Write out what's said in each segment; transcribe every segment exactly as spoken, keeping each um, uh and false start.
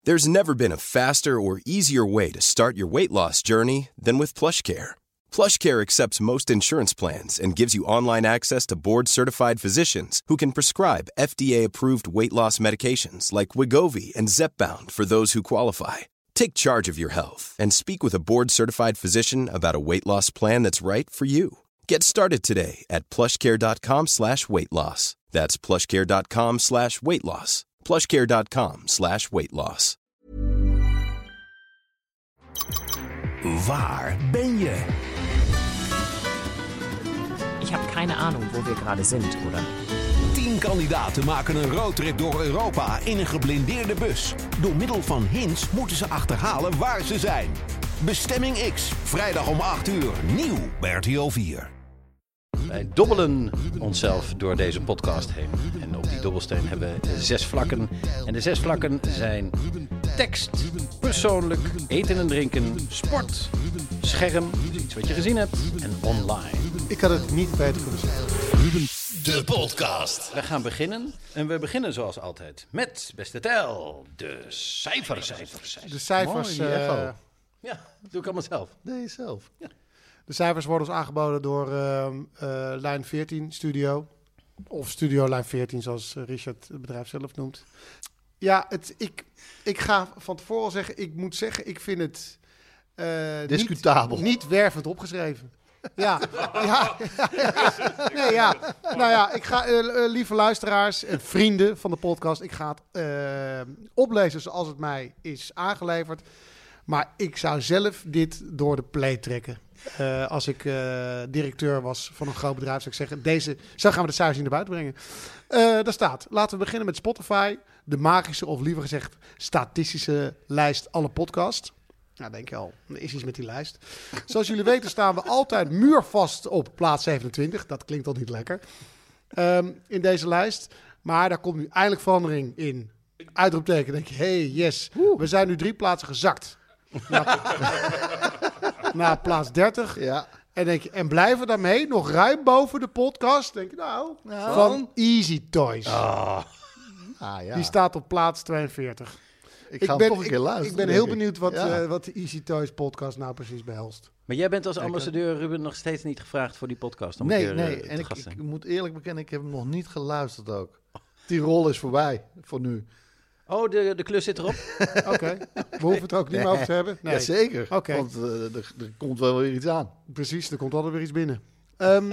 There's never been a faster or easier way to start your weight loss journey than with PlushCare. PlushCare accepts most insurance plans and gives you online access to board-certified physicians who can prescribe F D A-approved weight loss medications like Wegovy and Zepbound for those who qualify. Take charge of your health and speak with a board-certified physician about a weight loss plan that's right for you. Get started today at plushcare.com slash weight loss. That's plushcare.com slash weight loss. plushcare.com slash weight loss. Waar ben je? Ich habe keine Ahnung, wo wir gerade sind, oder? Tien kandidaten maken een roadtrip door Europa in een geblindeerde bus. Door middel van hints moeten ze achterhalen waar ze zijn. Bestemming X, vrijdag om acht uur, nieuw bij R T L vier. Wij dobbelen onszelf door deze podcast heen. En op die dobbelsteen hebben we zes vlakken. En de zes vlakken zijn tekst, persoonlijk, eten en drinken, sport, scherm, iets wat je gezien hebt en online. Ik had het niet beter kunnen zeggen. Ruben, de podcast. We gaan beginnen. En we beginnen zoals altijd met, beste Tel, de cijfers. De cijfers, Mooi, uh, echo. Ja, dat doe ik allemaal zelf. Nee, zelf. Ja. de cijfers worden ons aangeboden door uh, uh, Lijn veertien Studio. Of Studio Lijn veertien, zoals Richard het bedrijf zelf noemt. Ja, het, ik, ik ga van tevoren al zeggen, ik moet zeggen, ik vind het uh, Discutabel. Niet, niet wervend opgeschreven. Ja, ja, ja, ja. Nee, ja. Nou ja, ik ga, uh, uh, lieve luisteraars en vrienden van de podcast, ik ga het uh, oplezen zoals het mij is aangeleverd. Maar ik zou zelf dit door de play trekken. Uh, als ik uh, directeur was van een groot bedrijf, zou ik zeggen, deze, zo gaan we de cijfers niet naar buiten brengen. Uh, daar staat, laten we beginnen met Spotify. De magische, of liever gezegd, statistische lijst alle podcasts. Nou, denk je al, er is iets met die lijst. Zoals jullie weten staan we altijd muurvast op plaats zevenentwintig. Dat klinkt al niet lekker. Um, in deze lijst. Maar daar komt nu eindelijk verandering in. Uitroepteken, denk je, hey, yes. We zijn nu drie plaatsen gezakt. Naar, naar plaats dertig. Ja. En, denk je, en blijven daarmee nog ruim boven de podcast. Denk je, nou, Nou. van Easy Toys. Oh. Ah, ja. Die staat op plaats tweeënveertig. Ik ga ben, hem toch een keer ik, luisteren. ik ben denk heel ik. benieuwd wat, Ja. uh, wat de Easy Toys podcast nou precies behelst. Maar jij bent als Kijk, ambassadeur, Ruben, nog steeds niet gevraagd voor die podcast. Om Nee, een keer, nee. uh, En te ik, gast ik zijn. moet eerlijk bekennen, ik heb hem nog niet geluisterd ook. Die rol is voorbij, voor nu. Oh, de, de klus zit erop. Oké, okay. We hoeven het er ook niet meer over te hebben. Nee, Jazeker, Oké. want uh, er, er komt wel weer iets aan. precies, er komt altijd weer iets binnen. Um,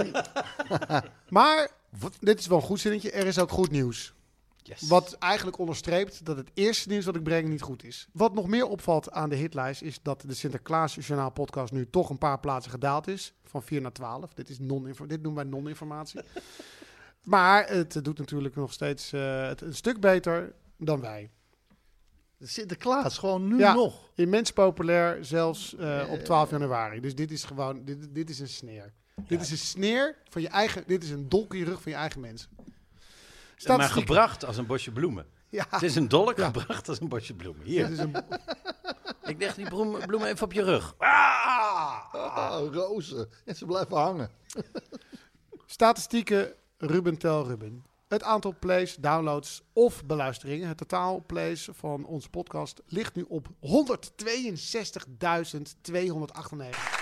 maar, dit is wel een goed zinnetje, er is ook goed nieuws. Yes. Wat eigenlijk onderstreept dat het eerste nieuws wat ik breng niet goed is. Wat nog meer opvalt aan de hitlijst is dat de Sinterklaas Journaal podcast nu toch een paar plaatsen gedaald is. Van vier naar twaalf. Dit, is non-info- dit noemen wij non-informatie. Maar het doet natuurlijk nog steeds uh, het een stuk beter dan wij. Sinterklaas, gewoon nu Ja. nog. Immens populair, zelfs uh, op twaalf januari. Dus dit is gewoon, dit, dit is een sneer. Dit is een sneer van je eigen, dit is een dolk in je rug van je eigen mensen. Maar Statistieken. gebracht als een bosje bloemen. Ja, Het is een dolk Ja. gebracht als een bosje bloemen. Hier, dit is een, ik leg die bloem- bloemen even op je rug. Ah! Oh, rozen. En ze blijven hangen. statistieken, Ruben tel Ruben. Het aantal plays, downloads of beluisteringen. Het totaal plays van onze podcast ligt nu op honderdtweeënzestigduizend tweehonderdachtennegentig.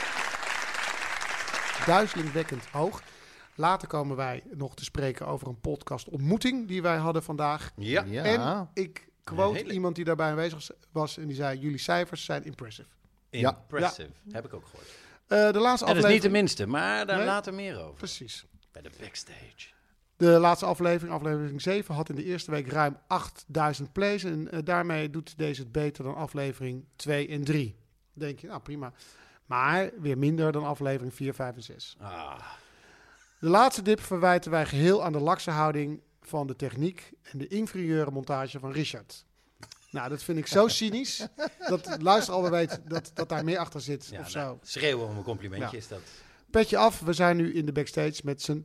Duizelingwekkend hoog. Later komen wij nog te spreken over een podcast ontmoeting die wij hadden vandaag. Ja. Ja. En ik quote Hele- iemand die daarbij aanwezig was en die zei, jullie cijfers zijn impressive. Impressive. Heb ik ook gehoord. Uh, de laatste En dat is aflevering... niet de minste, maar daar Nee? later meer over. Precies. Bij de backstage. De laatste aflevering, aflevering zeven, had in de eerste week ruim achtduizend plays. En uh, daarmee doet deze het beter dan aflevering twee en drie. Denk je, nou prima. Maar weer minder dan aflevering vier, vijf en zes. Ah. De laatste dip verwijten wij geheel aan de lakse houding van de techniek en de inferieure montage van Richard. Nou, dat vind ik zo cynisch. Dat de luisteraar alweer weet dat, dat daar meer achter zit Ja, of zo. nou, schreeuwen om een complimentje Ja. is dat. Petje af, we zijn nu in de backstage met z'n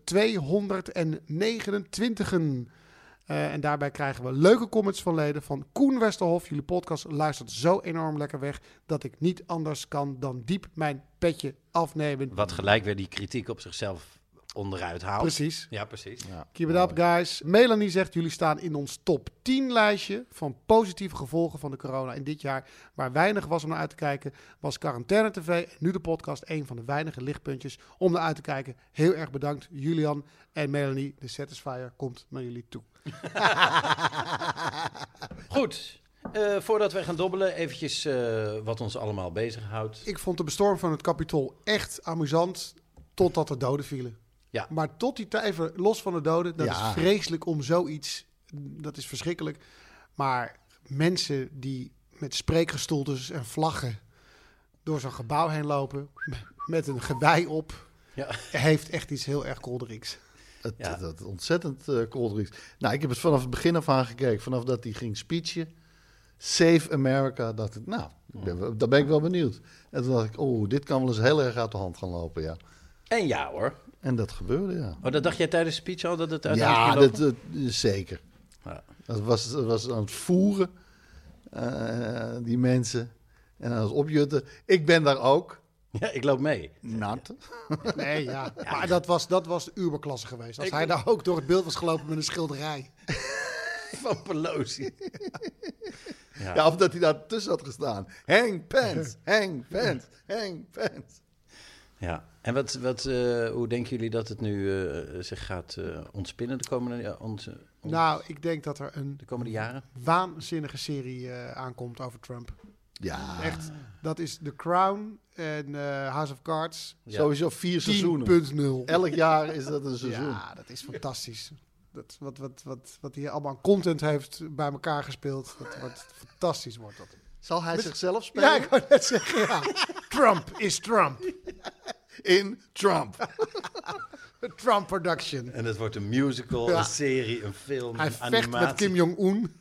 tweehonderdnegenentwintigen. Uh, en daarbij krijgen we leuke comments van leden van Koen Westerhof. Jullie podcast luistert zo enorm lekker weg dat ik niet anders kan dan diep mijn petje afnemen. Wat gelijk weer die kritiek op zichzelf onderuit haalt. Precies. Ja, precies. Ja. Keep it up, guys. Melanie zegt, jullie staan in ons top tien lijstje van positieve gevolgen van de corona in dit jaar. Waar weinig was om naar uit te kijken, was Quarantaine T V en nu de podcast een van de weinige lichtpuntjes om naar uit te kijken. Heel erg bedankt, Julian en Melanie. De Satisfier komt naar jullie toe. Goed. Uh, voordat wij gaan dobbelen, eventjes uh, wat ons allemaal bezighoudt. Ik vond de bestorming van het Capitool echt amusant, totdat er doden vielen. Ja. Maar tot die tijd, even los van de doden, dat Ja. is vreselijk om zoiets, dat is verschrikkelijk. Maar mensen die met spreekgestoeltes en vlaggen door zo'n gebouw heen lopen, met een gewei op, Ja. heeft echt iets heel erg kolderieks. Het, Ja. het, het ontzettend uh, kolderieks. Nou, ik heb het vanaf het begin af aan gekeken. Vanaf dat hij ging speechen. Save America. Dacht ik, nou, ik ben, wel- daar ben ik wel benieuwd. En toen dacht ik, oh, dit kan wel eens heel erg uit de hand gaan lopen, ja. En ja hoor. En dat gebeurde, ja. Oh, dat dacht jij tijdens de speech al dat het uiteindelijk Ja, ging dat, lopen? dat, zeker. Ja. Dat was, dat was aan het voeren, uh, die mensen. En aan het opjutten. Ik ben daar ook. Ja, ik loop mee. Nat. Nee, ja. Maar dat was, dat was de uberklasse geweest. Als Ik- hij daar ook door het beeld was gelopen met een schilderij. Van Pelosi. Ja. Ja, of dat hij daar tussen had gestaan. Hang Pence, hang Pence, hang Pence. Ja. En wat, wat, uh, hoe denken jullie dat het nu uh, zich gaat uh, ontspinnen de komende, ja, onze, on- Nou, ik denk dat er een de komende jaren? waanzinnige serie uh, aankomt over Trump. Ja, Echt, dat is The Crown en uh, House of Cards Ja. sowieso vier seizoenen. tien punt nul. Elk jaar is dat een seizoen. Ja, dat is fantastisch. Dat, wat, wat, wat, wat hij allemaal aan content heeft bij elkaar gespeeld. Dat wordt fantastisch, wordt dat. Zal hij zichzelf spelen? Ja, ik wou net zeggen, ja. Trump is Trump. In Trump. The Trump production. En het wordt een musical, Ja. een serie, een film, Hij een vecht animatie. met Kim Jong-un.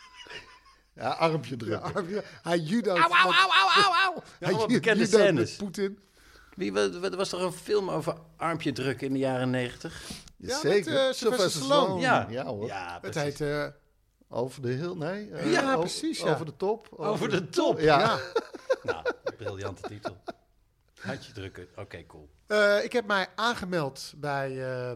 Ja, armpje Ja, drukken. hij judo't. Auw, auw, auw, auw, auw, auw. Ja, Hij allemaal ju- bekende judo't met scènes. Poetin. Wie, wat, wat- was er een film over armpje drukken in de jaren negentig? Ja, Zeker. met, uh, Sylvester Stallone. Ja, Ja hoor. Ja, Het precies. heet... uh, Over de hill, nee. eh, Ja, over- precies, ja. Over de top. Over de top. Ja. ja. Nou, briljante titel. Handje drukken. Oké, cool. Uh, ik heb mij aangemeld bij uh,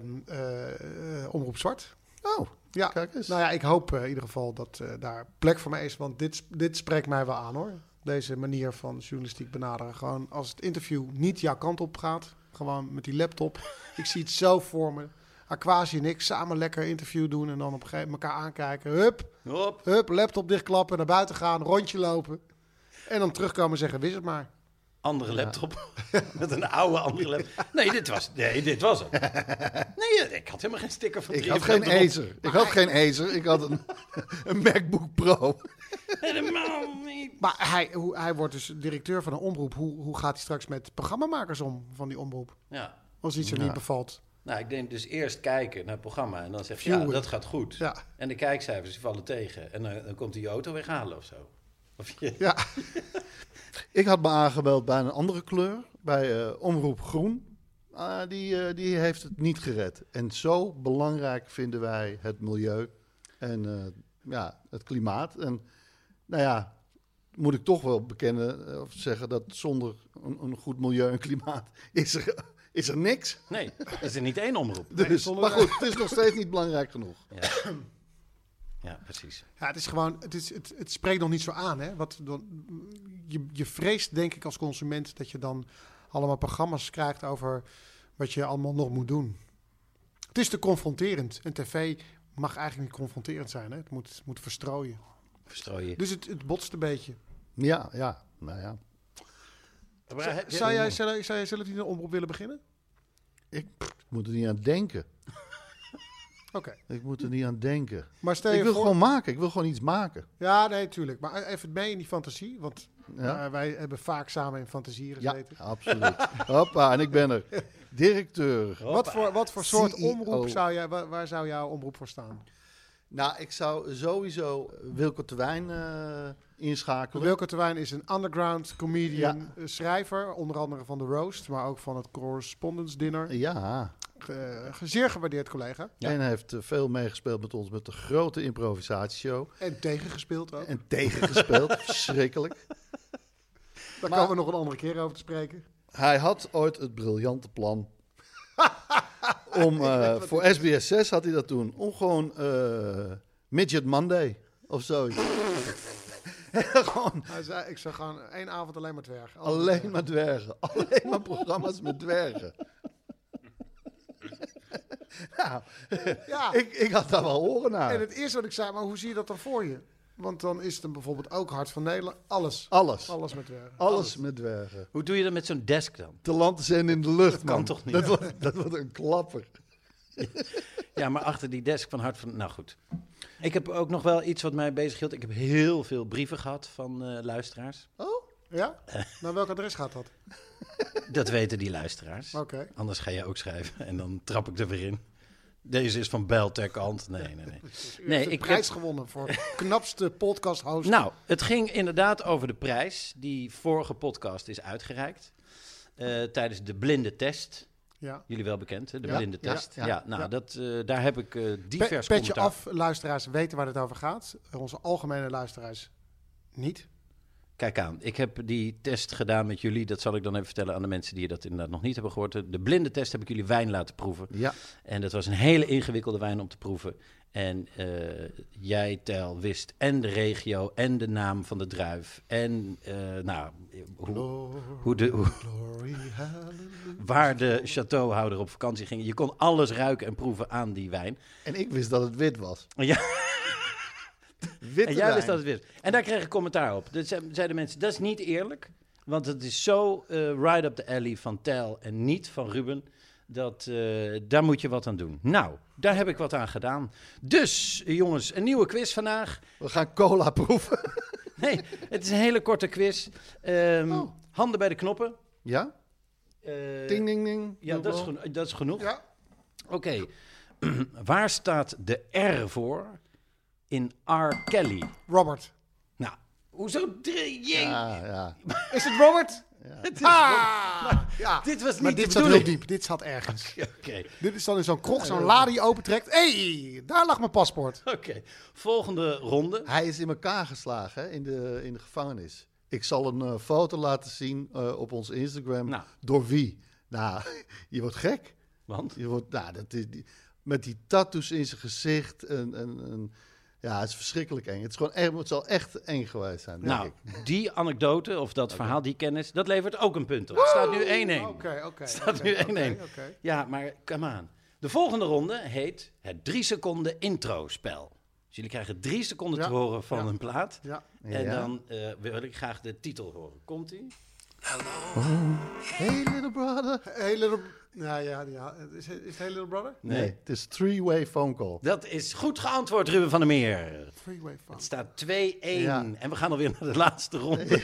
uh, uh, Omroep Zwart. Oh, Ja, kijk eens. nou ja, ik hoop uh, in ieder geval dat uh, daar plek voor mij is. Want dit, dit spreekt mij wel aan, hoor. Deze manier van journalistiek benaderen. Gewoon als het interview niet jouw kant op gaat. Gewoon met die laptop. Ik zie het zo voor me. Aquasi en ik samen lekker interview doen. En dan op een gegeven moment elkaar aankijken. Hup, Hop. hup, laptop dichtklappen. Naar buiten gaan, rondje lopen. En dan terugkomen en zeggen, wist het maar. Andere laptop. Met een oude andere laptop. Nee, dit was, nee, dit was het. Nee, ik had helemaal geen sticker van Ik drie had F geen erop. Acer. Ik had geen Acer. Ik had een, een MacBook Pro. Helemaal niet. Maar hij, hoe, hij wordt dus directeur van een omroep. Hoe, hoe gaat hij straks met programmamakers om van die omroep? Ja. Als iets er Ja. niet bevalt. Nou, ik denk dus eerst kijken naar het programma en dan zeg je, Viewen. ja, dat gaat goed. Ja. En de kijkcijfers die vallen tegen. En dan, dan komt hij je auto weghalen of zo. Of je, Ja, Ik had me aangemeld bij een andere kleur. Bij uh, Omroep Groen. Uh, die, uh, die heeft het niet gered. En zo belangrijk vinden wij het milieu. En uh, ja, het klimaat. En nou ja, moet ik toch wel bekennen uh, of zeggen dat zonder een, een goed milieu en klimaat is er, is er niks. Nee, er is er niet één omroep. Dus, zonder- maar goed, het is nog steeds niet belangrijk genoeg. Ja, ja precies. ja het is gewoon, het, is, het, het spreekt nog niet zo aan. Hè? Wat, dan, je, je vreest denk ik als consument dat je dan allemaal programma's krijgt over wat je allemaal nog moet doen. Het is te confronterend. En tv mag eigenlijk niet confronterend zijn. Hè? Het moet, het moet verstrooien. Verstrooien. Dus het, het botst een beetje. Ja, ja, nou ja. Maar heb je- Zou jij, zelf, zou jij zelf niet een omroep willen beginnen? Ik, pff, ik moet er niet aan denken. Oké. Ik moet er niet aan denken. Maar stel je Ik wil voor... gewoon maken. Ik wil gewoon iets maken. Ja, nee, tuurlijk. Maar even mee in die fantasie. Want Ja. uh, wij hebben vaak samen in fantasie Ja, gezeten. absoluut. Hoppa, en ik ben er. Directeur. Wat voor, wat voor soort C E O. omroep zou jij, waar, waar zou jouw omroep voor staan? Nou, ik zou sowieso Wilco Terwijn uh, inschakelen. Wilco Terwijn is een underground comedian, Ja. eh, schrijver, onder andere van The Roast, maar ook van het Correspondence Dinner. Ja, Ge- ge- zeer gewaardeerd collega. Ja. en hij heeft uh, veel meegespeeld met ons met de grote improvisatieshow. En tegengespeeld ook. En tegengespeeld, verschrikkelijk. Daar maar- komen we nog een andere keer over te spreken. Hij had ooit het briljante plan om, uh, voor S B S zes had hij dat toen, om gewoon uh, Midget Monday of zoiets. gewoon, Hij zei, ik zou gewoon één avond alleen maar dwergen. Alleen maar dwergen. Alleen maar programma's met dwergen. nou, ja. ik, ik had daar wel oren naar. En het eerste wat ik zei, maar hoe zie je dat dan voor je? Want dan is het hem bijvoorbeeld ook Hart van Nederland. Alles. Alles. Alles met dwergen. Alles, Alles. met dwergen. Hoe doe je dat met zo'n desk dan? Te land zijn in de lucht, Dat kan man. toch niet? Dat wordt, dat wordt een klapper. Ja, maar achter die desk van Hart van... Nou goed. Ik heb ook nog wel iets wat mij bezighield. Ik heb heel veel brieven gehad van uh, luisteraars. Oh, ja? Naar welk adres gaat dat? Dat weten die luisteraars. Oké. Okay. Anders ga je ook schrijven en dan trap ik er weer in. Deze is van Bijl ter kant. Nee, nee, nee. U nee heeft ik prijs heb... gewonnen voor knapste podcast host. Nou, het ging inderdaad over de prijs die vorige podcast is uitgereikt. Uh, tijdens de blinde test. Ja. Jullie wel bekend, hè? De ja, blinde ja, test. Ja, ja, ja nou, ja. Dat, uh, daar heb ik uh, divers Pe- Petje commentaar. af, luisteraars weten waar het over gaat. Onze algemene luisteraars niet. Kijk aan, ik heb die test gedaan met jullie. Dat zal ik dan even vertellen aan de mensen die dat inderdaad nog niet hebben gehoord. De blinde test heb ik jullie wijn laten proeven. Ja. En dat was een hele ingewikkelde wijn om te proeven. En uh, jij, Tel, wist en de regio en de naam van de druif. En uh, nou, hoe, hoe de, hoe, Glory, waar de chateauhouder op vakantie ging. Je kon alles ruiken en proeven aan die wijn. En ik wist dat het wit was. Ja. Witte En jij wijn. wist dat het wist. En daar kreeg ik commentaar op. Dus zeiden mensen, dat is niet eerlijk. Want het is zo uh, right up the alley van Tel en niet van Ruben. Dat, uh, daar moet je wat aan doen. Nou, daar heb ik wat aan gedaan. Dus, jongens, een nieuwe quiz vandaag. We gaan cola proeven. Nee, het is een hele korte quiz. Um, oh. Handen bij de knoppen. Ja? Uh, ding, ding, ding. Ja, dat is, geno- dat is genoeg. Ja. Oké. Okay. Waar staat de R voor in R. Kelly? Robert. Nou, hoezo drie? Ja, ja. Is het Robert? Ja. Het is Ah! maar, ja. Dit was niet maar de dit zat heel bedoeling. diep. Dit zat ergens. Oké. Okay. Dit is dan in zo'n krog, zo'n la die opentrekt. Hé, hey, daar lag mijn paspoort. Oké. Okay. Volgende ronde. Hij is in elkaar geslagen hè, in, de, in de gevangenis. Ik zal een uh, foto laten zien uh, op ons Instagram. Nou. Door wie? Nou, je wordt gek. Want? Je wordt, nou, dat is, die, met die tattoos in zijn gezicht. En, en, en, ja, het is verschrikkelijk eng. Het, is gewoon echt, het zal echt eng geweest zijn, denk nou, ik. die anekdote of dat okay. verhaal, die kennis, dat levert ook een punt op. Het staat nu één-één. Oké, okay, oké. Okay, staat okay, nu één-één. Okay, okay. Ja, maar come aan. De volgende ronde heet het drie seconden intro-spel. Dus jullie krijgen drie seconden ja. te horen van ja. een plaat. Ja. En ja. dan uh, wil ik graag de titel horen. Komt-ie? Hello. Oh. Hey little brother. Hey little... Nou ja, ja. Is, het, is het Hey Little Brother? Nee, nee, het is three-way phone call. Dat is goed geantwoord, Ruben van der Meer. Three-way phone. Het staat twee-één. Ja. En we gaan alweer naar de laatste ronde.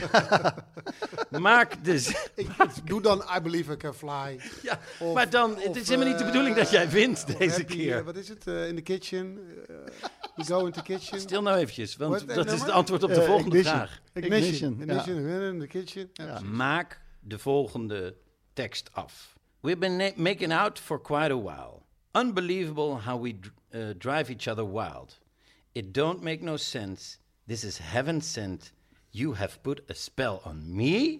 Ja. Maak dus... Ik doe dan I Believe I Can Fly. Ja, of, maar dan... Of, het is helemaal niet de bedoeling uh, dat jij wint deze happy, keer. Uh, wat is het? Uh, in the kitchen. Uh, you go in the kitchen. Stil nou eventjes, want What, dat uh, is het antwoord op de uh, volgende ignition. vraag. Ignition. Ignition, Ignition. ja. In the kitchen. Ja, ja. Maak de volgende tekst af. We've been na- making out for quite a while. Unbelievable how we d- uh, drive each other wild. It don't make no sense. This is heaven sent. You have put a spell on me.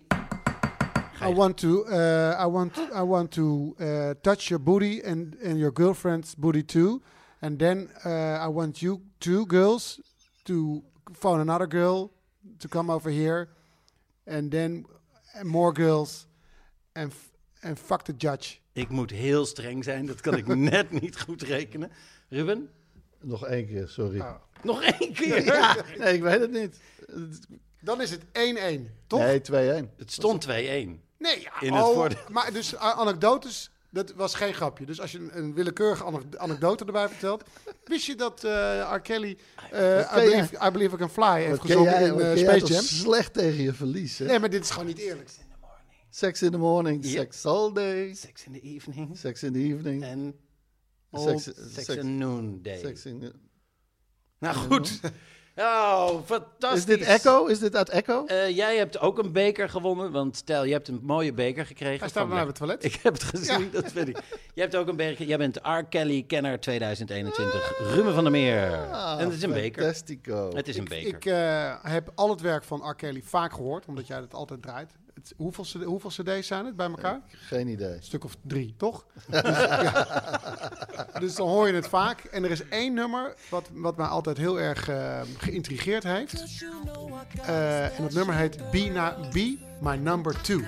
I want to, uh, I want, I want to uh, touch your booty and, and your girlfriend's booty too, and then uh, I want you two girls to phone another girl to come over here, and then more girls, and f- and fuck the judge. Ik moet heel streng zijn, dat kan ik net niet goed rekenen. Ruben? Nog één keer, sorry. Oh. Nog één keer? Ja, nee, ik weet het niet. Dan is het één-één, toch? Nee, twee-één. Het stond twee-één. Nee, ja. In oh, het voorde- maar dus uh, anekdotes, dat was geen grapje. Dus als je een, een willekeurige ane- anekdote erbij vertelt, wist je dat uh, R. Kelly uh, I, believe, I Believe I Can Fly heeft gezongen jij, in uh, Space Space Jam? Jam? Slecht tegen je verlies, hè? Nee, maar dit is gewoon niet eerlijk. Sex in the morning, Ja. sex all day, Sex in the evening. sex in the evening, En sex, sex, sex, and noon day. sex in the... Nou goed. Oh, fantastisch. Is dit Echo? Is dit uit Echo? Uh, jij hebt ook een beker gewonnen, want stel, je hebt een mooie beker gekregen. Hij staat van bij mij de- op het toilet. Ik heb het gezien, Ja. dat weet ik. Je hebt ook een beker. Jij bent R. Kelly Kenner tweeduizend eenentwintig. Ruben van der Meer. Ah, en het is een beker. Fantastico. Het is een Ik, beker. ik uh, heb al het werk van R. Kelly vaak gehoord, omdat jij het altijd draait. Het het, hoeveel, C D, hoeveel cd's zijn het bij elkaar? Geen idee. Een stuk of drie, toch? dus, ja. dus dan hoor je het vaak. En er is één nummer wat, wat mij altijd heel erg uh, geïntrigeerd heeft. Uh, en dat nummer heet Be, Na, Be My Number Two.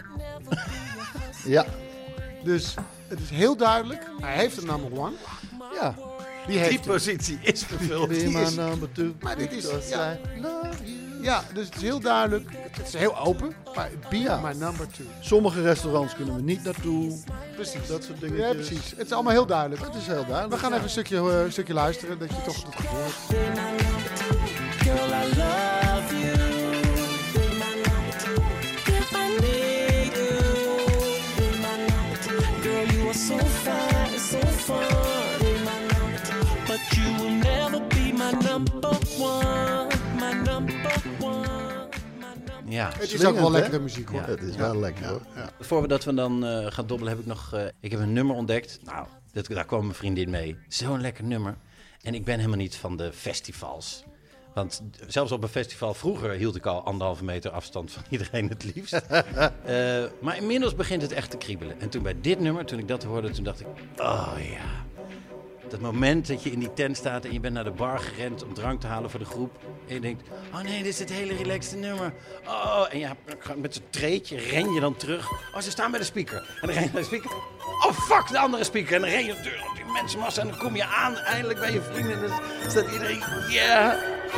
Ja. Dus het is heel duidelijk. Hij heeft een number one. Ja. Die, heeft Die positie is vervuld. Be Die my is- number two. Maar dit is- Because ja. I love you. Ja, dus het is heel duidelijk. Het is heel open. Maar Be Ja. My Number Two. Sommige restaurants kunnen we niet naartoe. Precies. Dat soort dingen. Ja, precies. Het is allemaal heel duidelijk. Het is heel duidelijk. We gaan ja. even een stukje, uh, een stukje luisteren, dat je toch het gevoel hebt. Girl, I love you. Be my number two. If I need you. Be my number two. Girl, you are so fine and so fun. Be my number two. But you will never be my number one. My number one. My number Ja. Het is ook Swingend, wel hè? lekkere muziek, hoor. Ja. Het is wel lekker hoor. Voordat we dan uh, gaan dobbelen, heb ik nog... Uh, ik heb een nummer ontdekt. Nou, dat, daar kwam mijn vriendin mee. Zo'n lekker nummer. En ik ben helemaal niet van de festivals. Want zelfs op een festival vroeger hield ik al anderhalve meter afstand van iedereen het liefst. uh, maar inmiddels begint het echt te kriebelen. En toen bij dit nummer, toen ik dat hoorde, toen dacht ik... Oh ja. Dat moment dat je in die tent staat en je bent naar de bar gerend om drank te halen voor de groep. En je denkt, oh nee, dit is het hele relaxte nummer. Oh, en ja, met zo'n treetje ren je dan terug. Oh, ze staan bij de speaker. En dan ren je naar de speaker. Oh, fuck, de andere speaker. En dan ren je door op die mensenmassa en dan kom je aan, eindelijk bij je vrienden. En dan staat iedereen, yeah.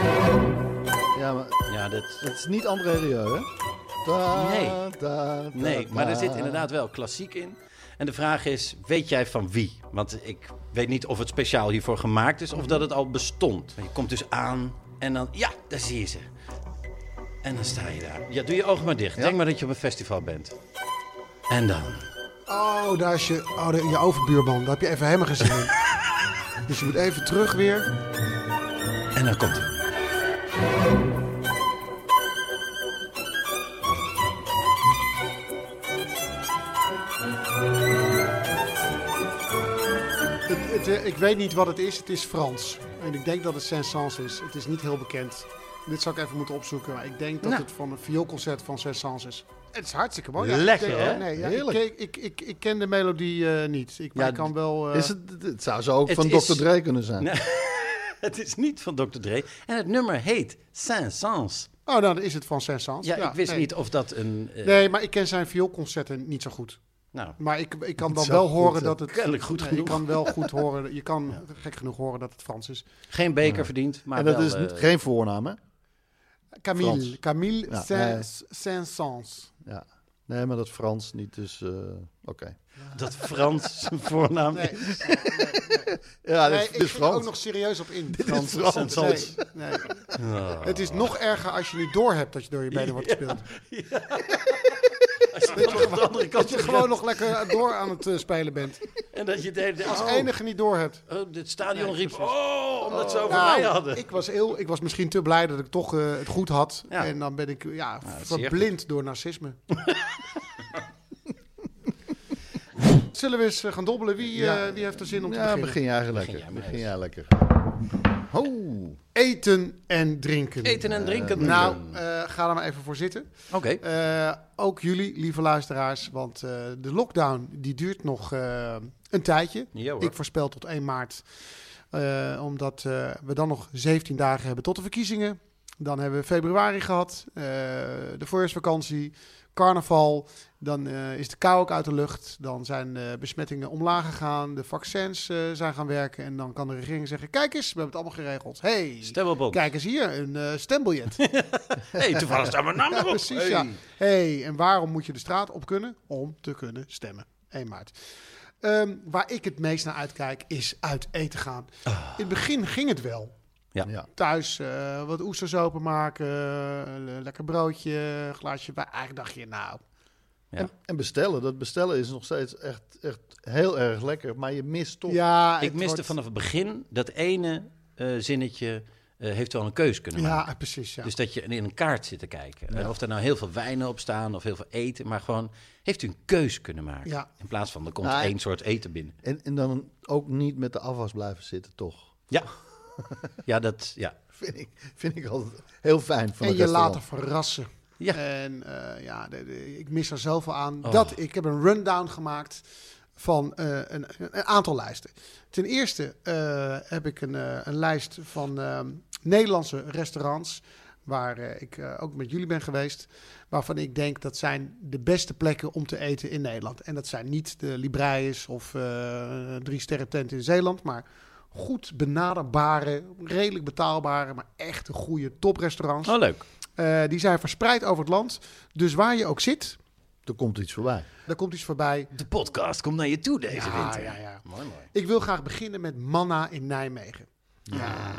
Ja, maar Ja, dat... het is niet André Rieu, hè? Da, Nee. da, da, Nee, maar er da. zit inderdaad wel klassiek in. En de vraag is, weet jij van wie? Want ik weet niet of het speciaal hiervoor gemaakt is of dat het al bestond. Je komt dus aan en dan, ja, daar zie je ze. En dan sta je daar. Ja, doe je ogen maar dicht. Ja. Denk maar dat je op een festival bent. En dan? Oh, daar is je, oh, de- je overbuurman. Daar heb je even helemaal gezien in. Dus je moet even terug weer. En dan komt hij. Het, het, eh, ik weet niet wat het is. Het is Frans. En ik denk dat het Saint-Saëns is. Het is niet heel bekend. Dit zou ik even moeten opzoeken. Maar ik denk dat Nou. het van een vioolconcert van Saint-Saëns is. Het is hartstikke mooi. Lekker, ik, denk- hè? Nee, ja, Heerlijk. Ik, ik, ik, ik ken de melodie uh, niet. Ik, maar Ja, ik kan wel... uh, Is het, het zou zo ook Het van is- dokter Dre kunnen zijn. Nee. Het is niet van dokter Dre. En het nummer heet Saint-Saëns. Oh, nou, dan is het van Saint-Saëns. Ja, ik wist nee. niet of dat een... uh, Nee, maar ik ken zijn vioolconcerten niet zo goed. Nou, Maar ik, ik kan Niet dan zo wel goed, horen hè? dat het... Kennelijk goed nee, genoeg. Je kan wel goed horen... Je kan gek genoeg horen dat het Frans is. geen beker verdiend, maar en dat wel... is niet, uh, geen voornaam, hè? Camille. Frans. Camille Ja, Saint- Saint-Saëns. Ja. Nee, maar dat Frans niet, dus uh, oké. dat Frans zijn voornaam Nee, is. Ja, dit, nee, dit ik is ging er ook Frans. nog serieus op in. Frans. Frans. Nee, nee. Oh. Het is nog erger als je niet doorhebt dat je door je benen wordt gespeeld. Als je nog op de andere kant Dat je gewoon nog lekker door aan het uh, spelen bent. En dat je deed, Als oh, enige niet doorhebt. oh, dit stadion Ja, riep, precies. oh, omdat ze over Nou, mij hadden. ik, was heel, ik was misschien te blij dat ik toch uh, het goed had. Ja. En dan ben ik ja, dat is zeer verblind door narcisme. Zullen we eens uh, gaan dobbelen? Wie, uh, Ja. wie heeft er zin om te Ja, beginnen? begin jij eigenlijk Begin lekker. jij maar Begin eens. jij lekker. Ho. Eten en drinken. Eten en drinken. Nou, uh, ga er maar even voor zitten. Oké. Uh, ook jullie, lieve luisteraars, want uh, de lockdown die duurt nog uh, een tijdje. Ja, hoor. Ik voorspel tot één maart, uh, omdat uh, we dan nog zeventien dagen hebben tot de verkiezingen. Dan hebben we februari gehad, uh, de voorjaarsvakantie, carnaval. Dan uh, is de kou ook uit de lucht. Dan zijn de besmettingen omlaag gegaan. De vaccins uh, zijn gaan werken. En dan kan de regering zeggen, kijk eens, we hebben het allemaal geregeld. Hey, Stembilbon. kijk eens hier, een uh, stembiljet. Hey, toevallig staat mijn naam Ja, erop. precies, Hey. ja. Hey, en waarom moet je de straat op kunnen? Om te kunnen stemmen. één maart. Um, waar ik het meest naar uitkijk, is uit eten gaan. In het begin ging het wel. Ja. Ja. Thuis uh, wat oesters openmaken, uh, lekker broodje, glaasje. Maar eigenlijk dacht je, nou... Ja. En, en bestellen. Dat bestellen is nog steeds echt, echt heel erg lekker. Maar je mist toch... Ja, Ik het miste wordt- vanaf het begin dat ene uh, zinnetje uh, heeft wel een keus kunnen maken. Ja, precies, ja. Dus dat je in een kaart zit te kijken. En of er nou heel veel wijnen op staan of heel veel eten. Maar gewoon, heeft u een keus kunnen maken. Ja. In plaats van, er komt Nou, één soort eten binnen. En, en dan ook niet met de afwas blijven zitten, toch? Ja, ja dat, ja. Vind ik, vind ik altijd heel fijn van En een je restaurant. laten verrassen. Ja. En uh, ja, de, de, ik mis er zoveel aan. Oh. Dat, ik heb een rundown gemaakt van uh, een, een aantal lijsten. Ten eerste uh, heb ik een, uh, een lijst van uh, Nederlandse restaurants... waar uh, ik uh, ook met jullie ben geweest... waarvan ik denk dat zijn de beste plekken om te eten in Nederland. En dat zijn niet de Libreius of uh, drie sterren tent in Zeeland... maar goed benaderbare, redelijk betaalbare... maar echt een goede toprestaurants. Oh, leuk. Uh, die zijn verspreid over het land. Dus waar je ook zit, Er komt iets voorbij. daar komt iets voorbij. De podcast komt naar je toe deze Ja, winter. ja, ja. Mooi, mooi. Ik wil graag beginnen met Manna in Nijmegen. Ja,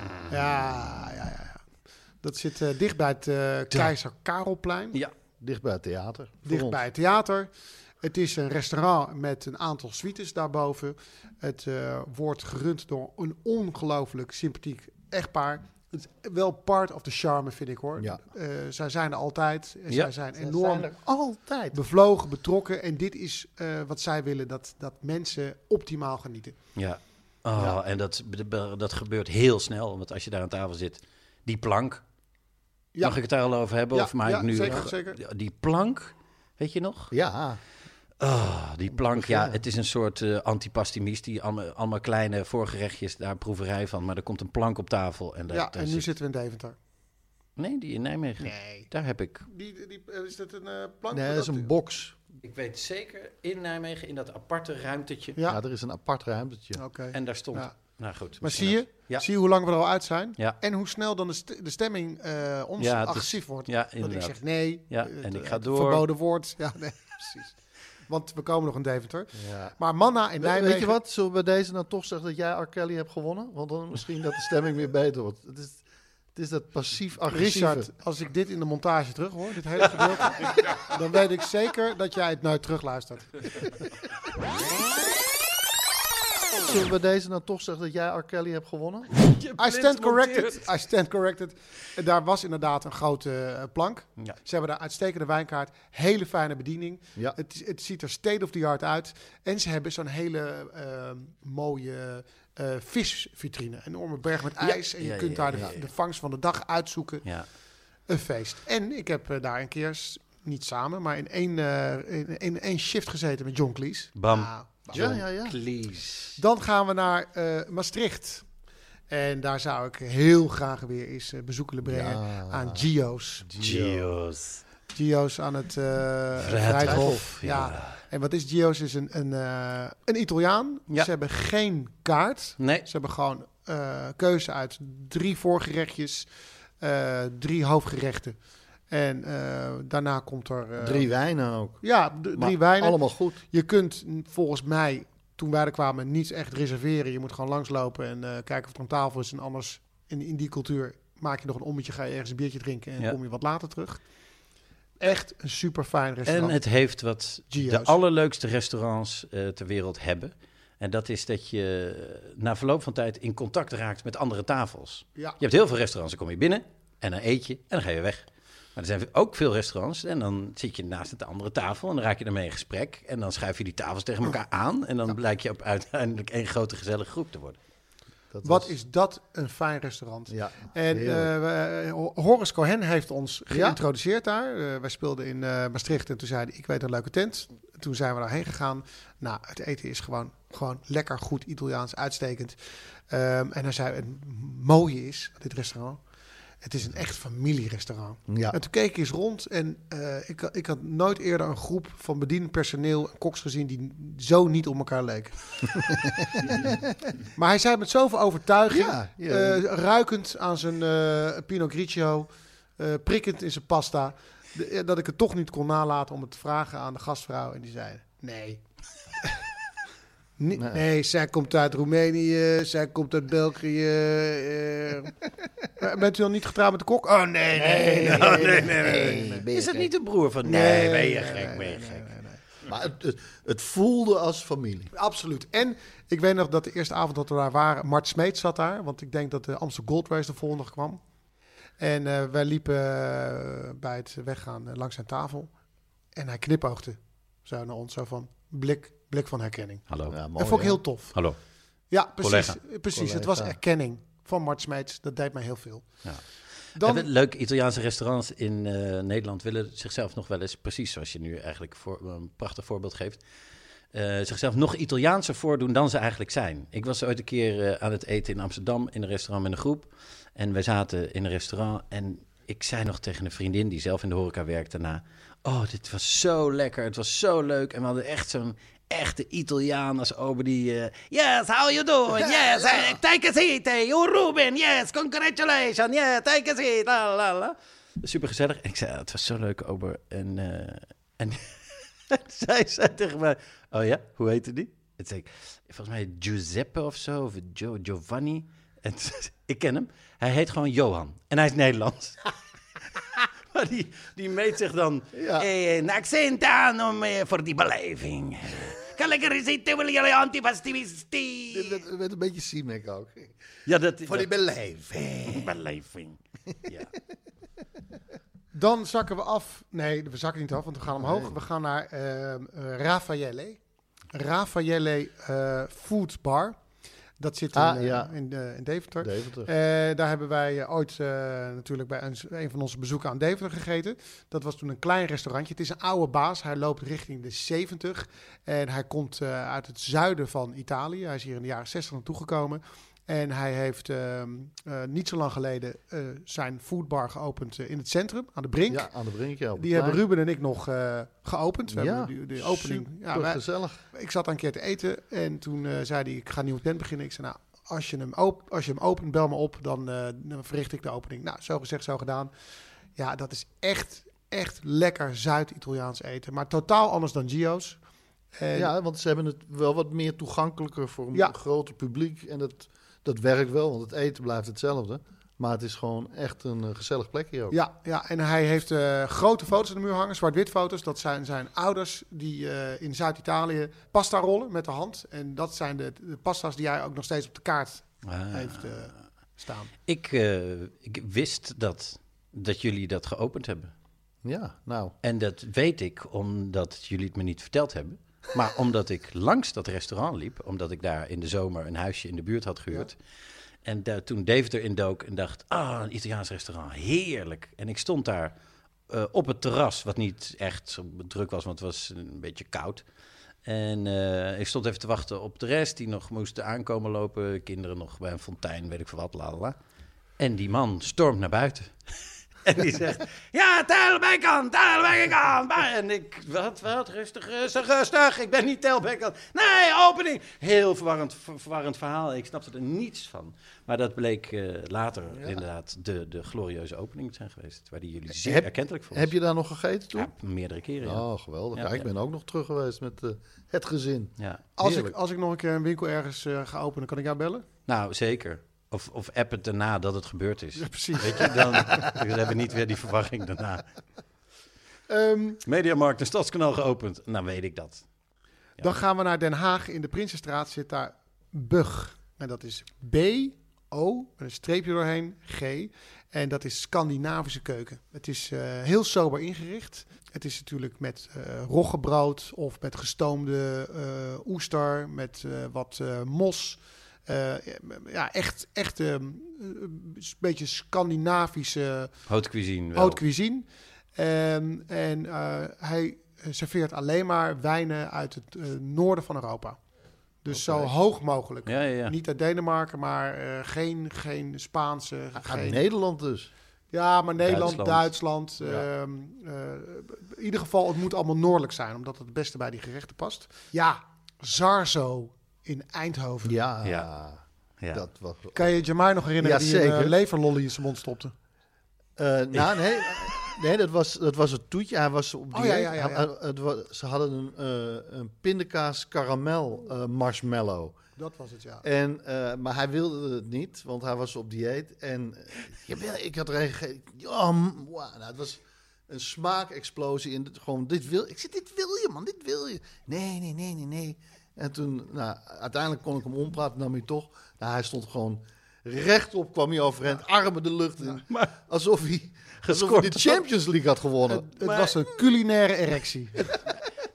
ja, ja. ja, ja. Dat zit uh, dicht bij het uh, Keizer Karelplein. Ja. Dicht bij het theater. voor Dicht ons. bij het theater. Het is een restaurant met een aantal suites daarboven. Het uh, wordt gerund door een ongelooflijk sympathiek echtpaar. Het is wel part of the charme, vind ik hoor. Ja. Uh, zij zijn er altijd. En Ja. zij zijn Ze enorm zijn er altijd. bevlogen, betrokken. En dit is uh, wat zij willen, dat, dat mensen optimaal genieten. Ja. Oh, Ja. En dat, dat gebeurt heel snel. Want als je daar aan tafel zit, die plank. Ja. Mag ik het daar al over hebben? Ja, of maak ja, ik nu... zeker, zeker. Die plank, weet je nog? Ja, Oh, die plank, ja. beginnen. Het is een soort uh, antipastimis. Die allemaal, allemaal kleine voorgerechtjes, daar proeverij van. Maar er komt een plank op tafel. En daar, Ja, daar en nu zit- zitten we in Deventer. Nee, die in Nijmegen. Nee. Daar heb ik... Die, die, is dat een uh, plank? nee, dat is een box. Ik weet zeker, in Nijmegen, in dat aparte ruimtetje. Ja, Ja, er is een apart ruimtetje. oké. En daar stond... Ja. Nou goed. Maar misschien zie je, dat- Ja. zie je hoe lang we er al uit zijn? Ja. En hoe snel dan de, st- de stemming uh, ons Ja, het is- agressief wordt. Ja, Dat ik inderdaad. zeg nee. Ja, het- en ik het ga door. Verboden woord. Ja, nee, precies. Want we komen nog in Deventer. Ja. Maar Manna in We- Nijmegen... Weet je wat? Zullen we bij deze dan toch zeggen dat jij R. Kelly hebt gewonnen? Want dan misschien dat de stemming weer beter wordt. Het is, het is dat passief-agressieve. Richard, als ik dit in de montage terug hoor, dit hele gedeelte, dan weet ik zeker dat jij het nooit terugluistert. Zullen we deze dan toch zeggen dat jij R. Kelly hebt gewonnen? I stand corrected. I stand corrected. En daar was inderdaad een grote uh, plank. Ja. Ze hebben daar uitstekende wijnkaart. Hele fijne bediening. Ja. Het, is- het ziet er state of the art uit. En ze hebben zo'n hele uh, mooie uh, visvitrine. Een enorme berg met ijs. En je Ja, kunt ja, daar ja, de, ja. de vangst van de dag uitzoeken. Ja. Een feest. En ik heb uh, daar een keer, s- niet samen, maar in één, uh, in, in één shift gezeten met John Cleese. Bam. Ah, bam. Ja, ja, ja. Please. Dan gaan we naar uh, Maastricht. En daar zou ik heel graag weer eens uh, bezoek willen brengen Ja. aan Gio's. Gio's. Gio's aan het uh, Vrijthof, Vrijthof. ja. Ja. En wat is Gio's? Is een, een, uh, een Italiaan. Ja. Ze hebben geen kaart. Nee. Ze hebben gewoon uh, keuze uit drie voorgerechtjes, uh, drie hoofdgerechten. En uh, daarna komt er... uh, Drie wijnen ook. Ja, d- drie Maar wijnen. Allemaal goed. Je kunt mm, volgens mij, toen wij er kwamen, niets echt reserveren. Je moet gewoon langslopen en uh, kijken of er een tafel is. En anders, in, in die cultuur, maak je nog een ommetje, ga je ergens een biertje drinken en Ja. kom je wat later terug. Echt een super fijn En restaurant. het heeft wat Gio's. de allerleukste restaurants uh, ter wereld hebben. En dat is dat je uh, na verloop van tijd in contact raakt met andere tafels. Ja. Je hebt heel veel restaurants, dan kom je binnen en dan eet je en dan ga je weg. Maar er zijn ook veel restaurants en dan zit je naast de andere tafel en dan raak je ermee in gesprek. En dan schuif je die tafels tegen elkaar aan en dan Ja. blijkt je op uiteindelijk één grote gezellige groep te worden. Dat Wat was- is dat een fijn restaurant. Ja, En heerlijk. uh, we- Horace Cohen heeft ons Ja. geïntroduceerd daar. Uh, wij speelden in uh, Maastricht en toen zei hij, ik weet een leuke tent. Toen zijn we daarheen gegaan. Nou, het eten is gewoon, gewoon lekker, goed Italiaans, uitstekend. Um, en hij zei, het mooie is, aan dit restaurant, het is een echt familierestaurant. Ja. En toen keek ik eens rond en uh, ik, ik had nooit eerder een groep van bediend personeel en koks gezien die zo niet op elkaar leken. Maar hij zei met zoveel overtuiging, Ja, ja. uh, ruikend aan zijn uh, Pinot Grigio, uh, prikkend in zijn pasta, de- dat ik het toch niet kon nalaten om het te vragen aan de gastvrouw. En die zei, nee. Nee, Nee. nee, zij komt uit Roemenië, zij komt uit België. eh. Bent u dan niet getrouwd met de kok? Oh, nee, nee, nee. nee, nee, nee, nee. Is dat niet de broer van? Nee, ben je gek, ben je gek. Maar het, het, het voelde als familie. Absoluut. En ik weet nog dat de eerste avond dat we daar waren, Mart Smeet zat daar. Want ik denk dat de Amsterdam Gold Race de volgende dag kwam. En uh, wij liepen uh, bij het weggaan uh, langs zijn tafel. En hij knipoogde zo naar ons, zo van blik, blik van herkenning. Hallo. Ja, mooi, Dat vond ik hè? heel tof. Hallo. Ja, precies. Collega. precies. Collega. Het was erkenning van Mart Smeets. Dat deed mij heel veel. Ja. Dan, En leuke Italiaanse restaurants in uh, Nederland willen zichzelf nog wel eens, precies zoals je nu eigenlijk voor, een prachtig voorbeeld geeft, uh, zichzelf nog Italiaanser voordoen dan ze eigenlijk zijn. Ik was ooit een keer uh, aan het eten in Amsterdam in een restaurant met een groep. En wij zaten in een restaurant en ik zei nog tegen een vriendin die zelf in de horeca werkte daarna, oh, dit was zo lekker, het was zo leuk. En we hadden echt zo'n echte Italiaan als ober die... Uh, yes, how you doing? Yes, uh, take a seat. Hey, you Ruben, yes, congratulations. Yeah, take a seat. La, la, la. Super gezellig. En ik zei, het was zo leuk, ober. En, uh, en zij zei tegen mij, oh ja, hoe heette die? En zei ik, volgens mij Giuseppe of zo, of Gio, Giovanni. En ik ken hem. Hij heet gewoon Johan. En hij is Nederlands. Maar die, die meet zich dan... Ja. Eh, een accent aan om, eh, voor die beleving. Ga lekker zitten, wil jullie antipastivisti. Dit werd, werd een beetje Siemek ook. Ja, dat... Voor die beleving. beleving. Ja. dan zakken we af. Nee, we zakken niet af, want we gaan omhoog. Nee. We gaan naar uh, uh, Raffaele. Raffaele uh, Food Bar. Dat zit in, Ah, uh, ja. in, uh, in Deventer. Deventer. Uh, daar hebben wij uh, ooit uh, natuurlijk bij een, een van onze bezoeken aan Deventer gegeten. Dat was toen een klein restaurantje. Het is een oude baas. Hij loopt richting de zeventig. En hij komt uh, uit het zuiden van Italië. Hij is hier in de jaren zestig naartoe gekomen. En hij heeft uh, uh, niet zo lang geleden uh, zijn foodbar geopend uh, in het centrum, aan de Brink. Ja, aan de Brink. Ja, Die hebben Ruben en ik nog uh, geopend. We ja, hebben de, de opening. Ja, wij, gezellig. ik zat daar een keer te eten en toen uh, zei hij, ik ga een nieuwe tent beginnen. Ik zei, nou, als je hem, op, als je hem opent, bel me op, dan, uh, dan verricht ik de opening. Nou, zo gezegd, zo gedaan. Ja, dat is echt, echt lekker Zuid-Italiaans eten. Maar totaal anders dan Gio's. En Ja, want ze hebben het wel wat meer toegankelijker voor een Ja. groter publiek. En dat, dat werkt wel, want het eten blijft hetzelfde. Maar het is gewoon echt een uh, gezellig plekje ook. Ja, ja, en hij heeft uh, grote foto's aan de muur hangen, zwart-wit foto's. Dat zijn zijn ouders die uh, in Zuid-Italië pasta rollen met de hand. En dat zijn de, de pasta's die hij ook nog steeds op de kaart Ah. heeft uh, staan. Ik, uh, ik wist dat, dat jullie dat geopend hebben. Ja, nou. En dat weet ik omdat jullie het me niet verteld hebben. Maar omdat ik langs dat restaurant liep, omdat ik daar in de zomer een huisje in de buurt had gehuurd. Ja. En daar, toen Dave erin dook en dacht, ah, een Italiaans restaurant, heerlijk. En ik stond daar uh, op het terras, wat niet echt zo druk was, want het was een beetje koud. En uh, ik stond even te wachten op de rest, die nog moesten aankomen lopen. Kinderen nog bij een fontein, weet ik veel wat, lalala. En die man stormt naar buiten. En die zegt, ja, Telbeck aan, Telbeck aan. En ik, wat, wat, rustig, rustig, rustig. Ik ben niet Telbeck aan. Nee, opening. Heel verwarrend, ver, verwarrend verhaal. Ik snapte er niets van. Maar dat bleek uh, later ja. inderdaad de, de glorieuze opening te zijn geweest. Waar die jullie zeer heb, erkentelijk voor Heb je daar nog gegeten toen? Ja, meerdere keren, ja. Oh, geweldig. Ja, Ja, ik ja. ben ook nog terug geweest met uh, het gezin. Ja. Als ik, als ik nog een keer een winkel ergens uh, ga openen, kan ik jou bellen? Nou, zeker. Of, of app het daarna dat het gebeurd is. Ja, precies. Weet je, dan, dan hebben we niet weer die verwarring daarna. Um, Mediamarkt en Stadskanaal geopend. Nou weet ik dat. Ja. Dan gaan we naar Den Haag. In de Prinsenstraat zit daar Bug. En dat is B O, met een streepje doorheen, G. En dat is Scandinavische keuken. Het is uh, heel sober ingericht. Het is natuurlijk met uh, roggebrood of met gestoomde uh, oester, met uh, wat uh, mos. Uh, ja, echt, echt um, een beetje Scandinavische haute cuisine. Wel. haute cuisine. Um, en uh, hij serveert alleen maar wijnen uit het uh, noorden van Europa. Dus okay. zo hoog mogelijk. Ja, ja, ja. Niet uit Denemarken, maar uh, geen, geen Spaanse. Ah, geen... Nederland dus. Ja, maar Nederland, Duitsland. Duitsland. Ja. Um, uh, in ieder geval, het moet allemaal noordelijk zijn, omdat het het beste bij die gerechten past. Ja, Zarzo in Eindhoven. Ja, ja. ja. Dat was... Kan je Jamai nog herinneren Ja, die zeker. een uh, leverlolly in zijn mond stopte? Uh, nou, nee, nee dat, was, dat was het toetje. Hij was op die. Oh, ja, ja, ja, ja. Hij, het was, ze hadden een, uh, een pindakaas karamel uh, marshmallow. Dat was het, ja. En, uh, maar hij wilde het niet, want hij was op dieet. En uh, ik had er een gegeten. Oh, wow, nou, het was een smaakexplosie. En gewoon, dit wil ik. Zeg, dit wil je, man, dit wil je. Nee, nee, nee, nee, nee. En toen, nou, uiteindelijk kon ik hem ompraten, nam hij toch. Nou, hij stond gewoon rechtop, kwam hij overeind, armen de lucht in. Maar, alsof hij, alsof hij de Champions League had gewonnen. Het, het maar, was een culinaire erectie.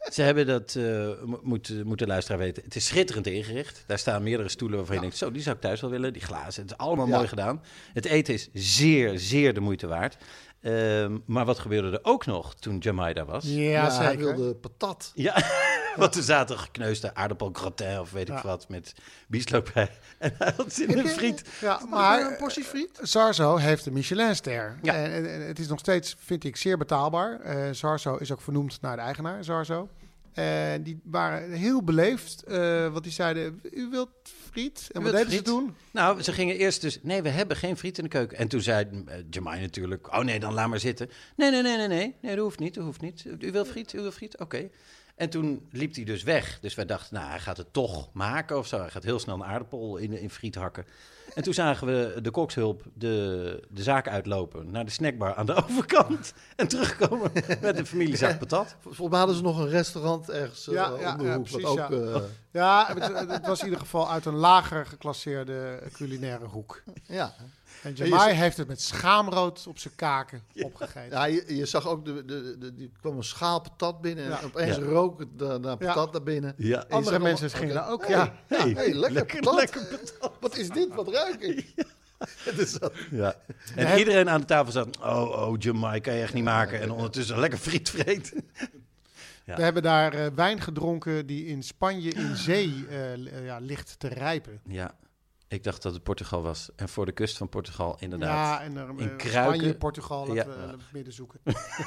Ze hebben dat, uh, moet, moet de luisteraar weten, het is schitterend ingericht. Daar staan meerdere stoelen waarvan je Ja. denkt, zo, die zou ik thuis wel willen. Die glazen, het is allemaal Ja. mooi gedaan. Het eten is zeer, zeer de moeite waard. Um, maar wat gebeurde er ook nog toen Jamai daar was? Ja, Ja, hij zeker. wilde patat. Ja, want er zaten gekneusde aardappelgratin of weet ik Ja. wat met bieslook bij. En hij had zin in Heb een je- friet. Ja, Maar maar een portie friet? Zarzo heeft een Michelinster. Ja. En, en, en het is nog steeds, vind ik, zeer betaalbaar. Uh, Zarzo is ook vernoemd naar de eigenaar, Zarzo. En die waren heel beleefd, uh, want die zeiden, u wilt friet? En U wat wilt deden ze friet? toen? Nou, ze gingen eerst dus, nee, we hebben geen friet in de keuken. En toen zei uh, Jamai natuurlijk, oh nee, dan laat maar zitten. Nee, nee, nee, nee, nee, nee, dat hoeft niet, dat hoeft niet. U wil friet, u wil friet, oké. Okay. En toen liep hij dus weg. Dus wij dachten, nou, hij gaat het toch maken of zo. Hij gaat heel snel een aardappel in, in friet hakken. En toen zagen we de kokshulp de, de zaak uitlopen naar de snackbar aan de overkant. En terugkomen met een familiezak patat. Volgens mij hadden ze nog een restaurant ergens uh, Ja, om ja, de ja, hoek. precies, wat ook, ja. uh, Ja, het, het was in ieder geval uit een lager geclasseerde culinaire hoek. ja. En je Jamai zag- heeft het met schaamrood op zijn kaken opgegeten. Ja, je, je zag ook, de, de, de, die kwam een schaal patat binnen en Ja. opeens Ja. rook het da- naar patat naar binnen. Ja. En je Andere zag mensen allemaal- gingen daar ook, Hey, ja. hey, Hey, lekker, lekker- patat. lekker patat. Wat is dit? Wat ruik ik? Het is dat. Ja. En iedereen aan de tafel zat, oh, oh, Jamai, kan je echt niet maken. En ondertussen lekker friet vreten. Ja. We hebben daar uh, wijn gedronken die in Spanje in zee uh, ja, ligt te rijpen. Ja, ik dacht dat het Portugal was. En voor de kust van Portugal, inderdaad. Ja, en uh, In uh, kruiken. Spanje, Portugal, laten Ja. we uh, het midden zoeken.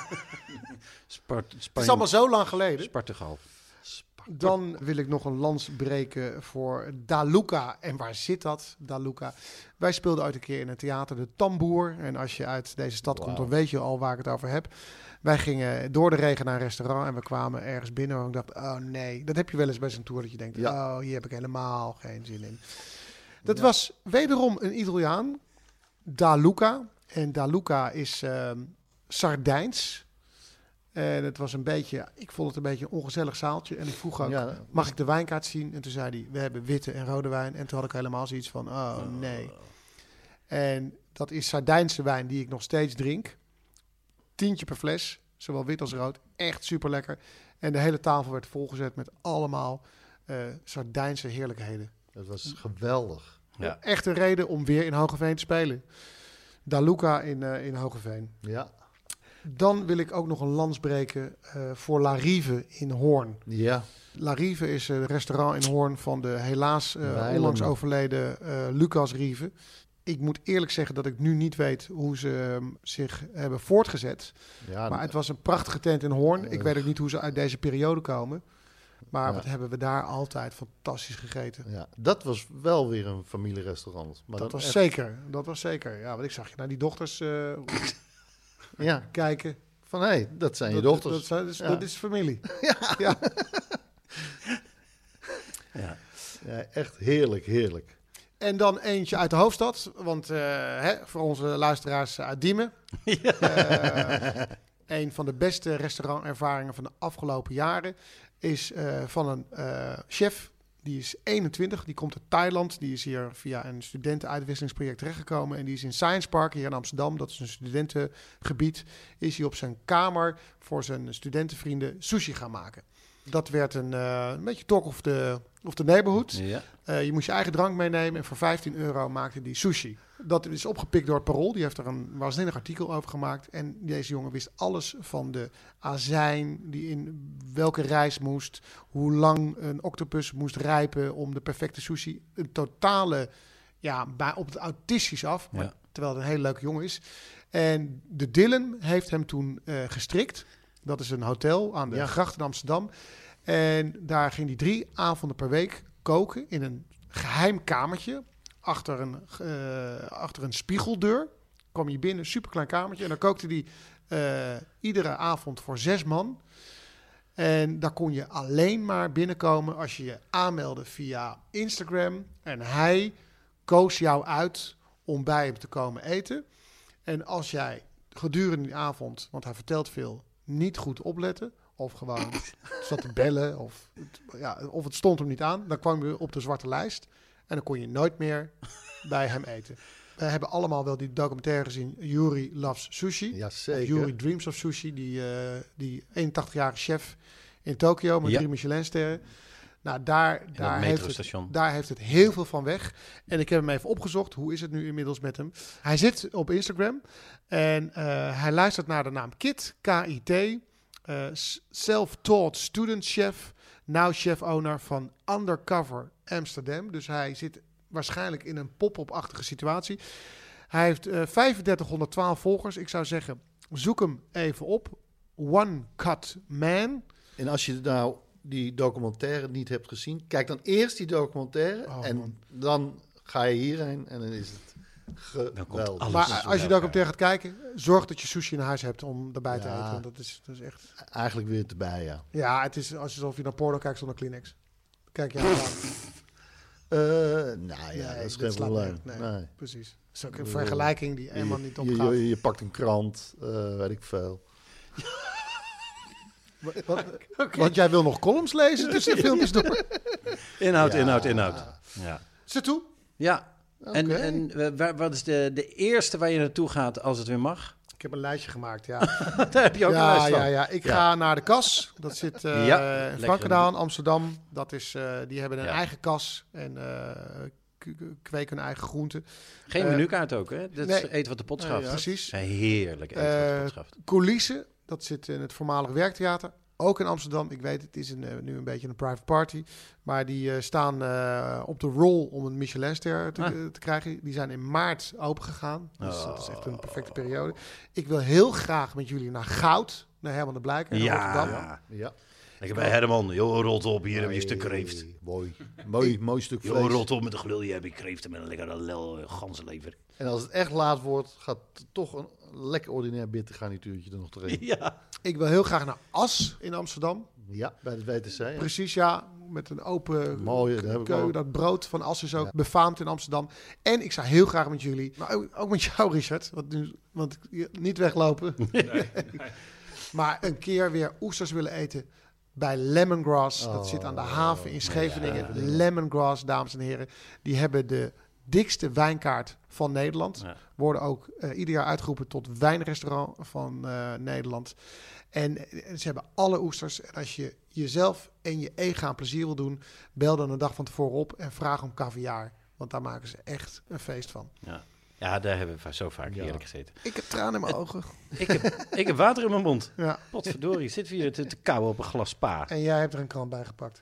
Spart, Het Spanje, is allemaal zo lang geleden. Spartagal. Dan wil ik nog een lans breken voor Daluka. En waar zit dat, Daluka? Wij speelden ooit een keer in een theater, de Tamboer. En als je uit deze stad komt, dan weet je al waar ik het over heb. Wij gingen door de regen naar een restaurant en we kwamen ergens binnen. En ik dacht, oh nee, dat heb je wel eens bij zo'n tour. Dat je denkt, Ja. oh, hier heb ik helemaal geen zin in. Dat Ja. was wederom een Italiaan, Daluka. En Daluka is uh, Sardijns. En het was een beetje, ik vond het een beetje een ongezellig zaaltje. En ik vroeg ook, Ja, mag ik de wijnkaart zien? En toen zei hij, we hebben witte en rode wijn. En toen had ik helemaal zoiets van, oh nee. En dat is Sardijnse wijn die ik nog steeds drink. Tientje per fles, zowel wit als rood. Echt super lekker. En de hele tafel werd volgezet met allemaal uh, Sardijnse heerlijkheden. het was geweldig. Ja. Echt een reden om weer in Hogeveen te spelen. Daluka in, uh, in Hogeveen. Ja. Dan wil ik ook nog een lans breken uh, voor La Rive in Hoorn. Ja. La Rive is een restaurant in Hoorn van de helaas uh, Wijlen. onlangs overleden uh, Lucas Rive. Ik moet eerlijk zeggen dat ik nu niet weet hoe ze um, zich hebben voortgezet. Ja, Maar het was een prachtige tent in Hoorn. Ik Uh. weet ook niet hoe ze uit deze periode komen. Maar Ja. wat hebben we daar altijd fantastisch gegeten. ja, dat was wel weer een familierestaurant. Maar Dat dan was echt- zeker, dat was zeker. Ja, want ik zag je naar die dochters uh, Ja, kijken. van hé, hey, dat zijn je Dat- dochters. Dat, dat, is, Ja. dat is familie. Ja. Ja, echt heerlijk, heerlijk. En dan eentje uit de hoofdstad. Want uh, hè, voor onze luisteraars uit Diemen. Uh, een van de beste restaurantervaringen van de afgelopen jaren is uh, van een uh, chef. Die is eenentwintig, die komt uit Thailand. Die is hier via een studentenuitwisselingsproject terechtgekomen. En die is in Science Park hier in Amsterdam. Dat is een studentengebied. Is hij op zijn kamer voor zijn studentenvrienden sushi gaan maken. Dat werd een, uh, een beetje talk of the, of the neighborhood. Ja. Uh, je moest je eigen drank meenemen en voor vijftien euro maakte die sushi. Dat is opgepikt door het Parool. Die heeft er een waanzinnig artikel over gemaakt. En deze jongen wist alles van de azijn, die in welke rijst moest, hoe lang een octopus moest rijpen om de perfecte sushi. Een totale, ja, bij, op het autistisch af, maar, Ja. terwijl het een hele leuke jongen is. En de Dylan heeft hem toen uh, gestrikt. Dat is een hotel aan de Ja. gracht in Amsterdam. En daar ging hij drie avonden per week koken in een geheim kamertje. Achter een, uh, achter een spiegeldeur kwam je binnen, superklein kamertje. En dan kookte hij uh, iedere avond voor zes man. En daar kon je alleen maar binnenkomen als je je aanmeldde via Instagram. En hij koos jou uit om bij hem te komen eten. En als jij gedurende die avond, want hij vertelt veel, niet goed opletten, of gewoon zat te bellen, of, ja, of het stond hem niet aan, dan kwam je op de zwarte lijst. En dan kon je nooit meer bij hem eten. We hebben allemaal wel die documentaire gezien, Yuri Loves Sushi. Ja, Of zeker. Yuri Dreams of Sushi, die, uh, die eenentachtigjarige chef in Tokio met Ja. drie Michelinsterren. Nou, daar, daar, heeft het, metrostation. daar heeft het heel veel van weg. En ik heb hem even opgezocht. Hoe is het nu inmiddels met hem? Hij zit op Instagram en uh, hij luistert naar de naam Kit, K I T, uh, self-taught student chef, now chef-owner van Undercover Amsterdam. Dus hij zit waarschijnlijk in een pop-up-achtige situatie. Hij heeft uh, vijfendertighonderdtwaalf volgers. Ik zou zeggen, zoek hem even op. One Cut Man. En als je nou die documentaire niet hebt gezien, kijk dan eerst die documentaire Oh, en man. dan ga je hierheen en dan is het Dan komt geweldig. alles. Maar is als je wel documentaire gaat kijken, zorg dat je sushi in huis hebt om erbij te Ja. eten. Dat is, dat is echt... Eigenlijk weer erbij, ja. Ja, het is alsof je naar porno kijkt zonder Kleenex. Kijk, ja, ja. Uh, nou ja, Nee, dat is dit geen slaat probleem. nergens- nee. Nee. Precies. Dat is ook een vergelijking die helemaal niet je, opgaat. je, je pakt een krant, uh, weet ik veel. Wat, wat- Want jij wil nog columns lezen tussen de filmpjes door. Inhoud, Ja. inhoud, inhoud. Ja. Is het toe? Ja. En, Oké. en uh, waar, wat is de, de eerste waar je naartoe gaat als het weer mag? Ik heb een lijstje gemaakt, ja. Daar heb je ook een ja, lijst van. ja, ja. Ik Ja. ga naar de kas. Dat zit uh, Ja, in lekker. Frankendaal, Amsterdam. Dat is, uh, die hebben een Ja. eigen kas en uh, k- k- kweken hun eigen groenten. Geen Uh, menukaart ook, hè? Dat nee. is eten wat de pot schaft. ja. Precies. Ja, heerlijk eten wat de Eh, pot schaft. Coulissen, dat zit in het voormalig werktheater. Ook in Amsterdam. Ik weet, het is een, uh, nu een beetje een private party. Maar die uh, staan uh, op de roll om een Michelinster te, Ah. uh, te krijgen. Die zijn in maart open gegaan. Dus Oh. dat is echt een perfecte periode. Ik wil heel graag met jullie naar Goud. Naar Herman de Blijker in Rotterdam. Ja. Ja. Lekker bij Herman. Joh, rot op. Hier heb je een stuk kreeft. Hey, Mooi, mooi, mooi stuk Joh, vlees. rot op met de glul. Hier heb je kreeften met een lekkere lel uh, ganzenlever. En als het echt laat wordt, gaat toch een lekker ordinair bittergarnituurtje er nog erin. Ja. Ik wil heel graag naar As in Amsterdam. Ja, bij het W T C. Ja. Precies, ja. Met een open Mooi, dat heb ik keu. ook. Dat brood van As is ook Ja. befaamd in Amsterdam. En ik zou heel graag met jullie, maar ook, ook met jou, Richard. Want, nu, want je- niet weglopen. Maar een keer weer oesters willen eten bij Lemongrass. Dat Oh, zit aan de haven in Scheveningen. ja. Lemongrass, dames en heren. Die hebben de dikste wijnkaart van Nederland. Ja. Worden ook uh, ieder jaar uitgeroepen tot wijnrestaurant van uh, Nederland. En uh, ze hebben alle oesters. En als je jezelf en je ega een plezier wil doen, bel dan een dag van tevoren op en vraag om caviar. Want daar maken ze echt een feest van. Ja. Ja, daar hebben we zo vaak Ja. heerlijk gezeten. Ik heb tranen in mijn ogen. Ik heb, ik heb water in mijn mond. Ja. Potverdorie, zit hier te, te kauwen op een glas spa. En jij hebt er een krant bij gepakt.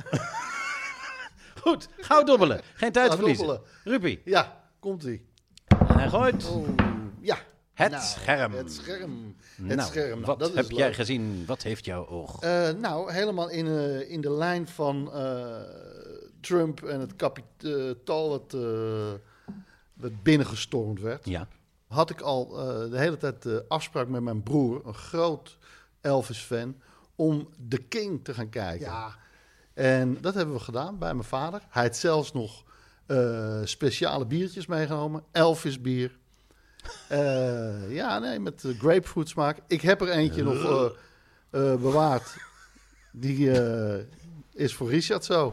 Goed, gauw dobbelen. Geen tijd Gauw verliezen. dobbelen. Rupi. Ja, komt-ie. En hij gooit. Oh, ja. Het Nou, scherm. Het scherm. Het Nou, scherm. Nou, wat dat heb is jij leuk. gezien? Wat heeft jouw oog? Eh, nou, helemaal in, uh, in de lijn van uh, Trump en het kapitaal wat, uh, wat binnengestormd werd. Ja. Had ik al uh, de hele tijd de afspraak met mijn broer, een groot Elvis-fan, om The King te gaan kijken. Ja, En dat hebben we gedaan bij mijn vader. Hij had zelfs nog uh, speciale biertjes meegenomen. Elvis bier. Uh, ja, nee, met uh, grapefruit smaak. Ik heb er eentje nog uh, uh, bewaard. Die uh, is voor Richard zo.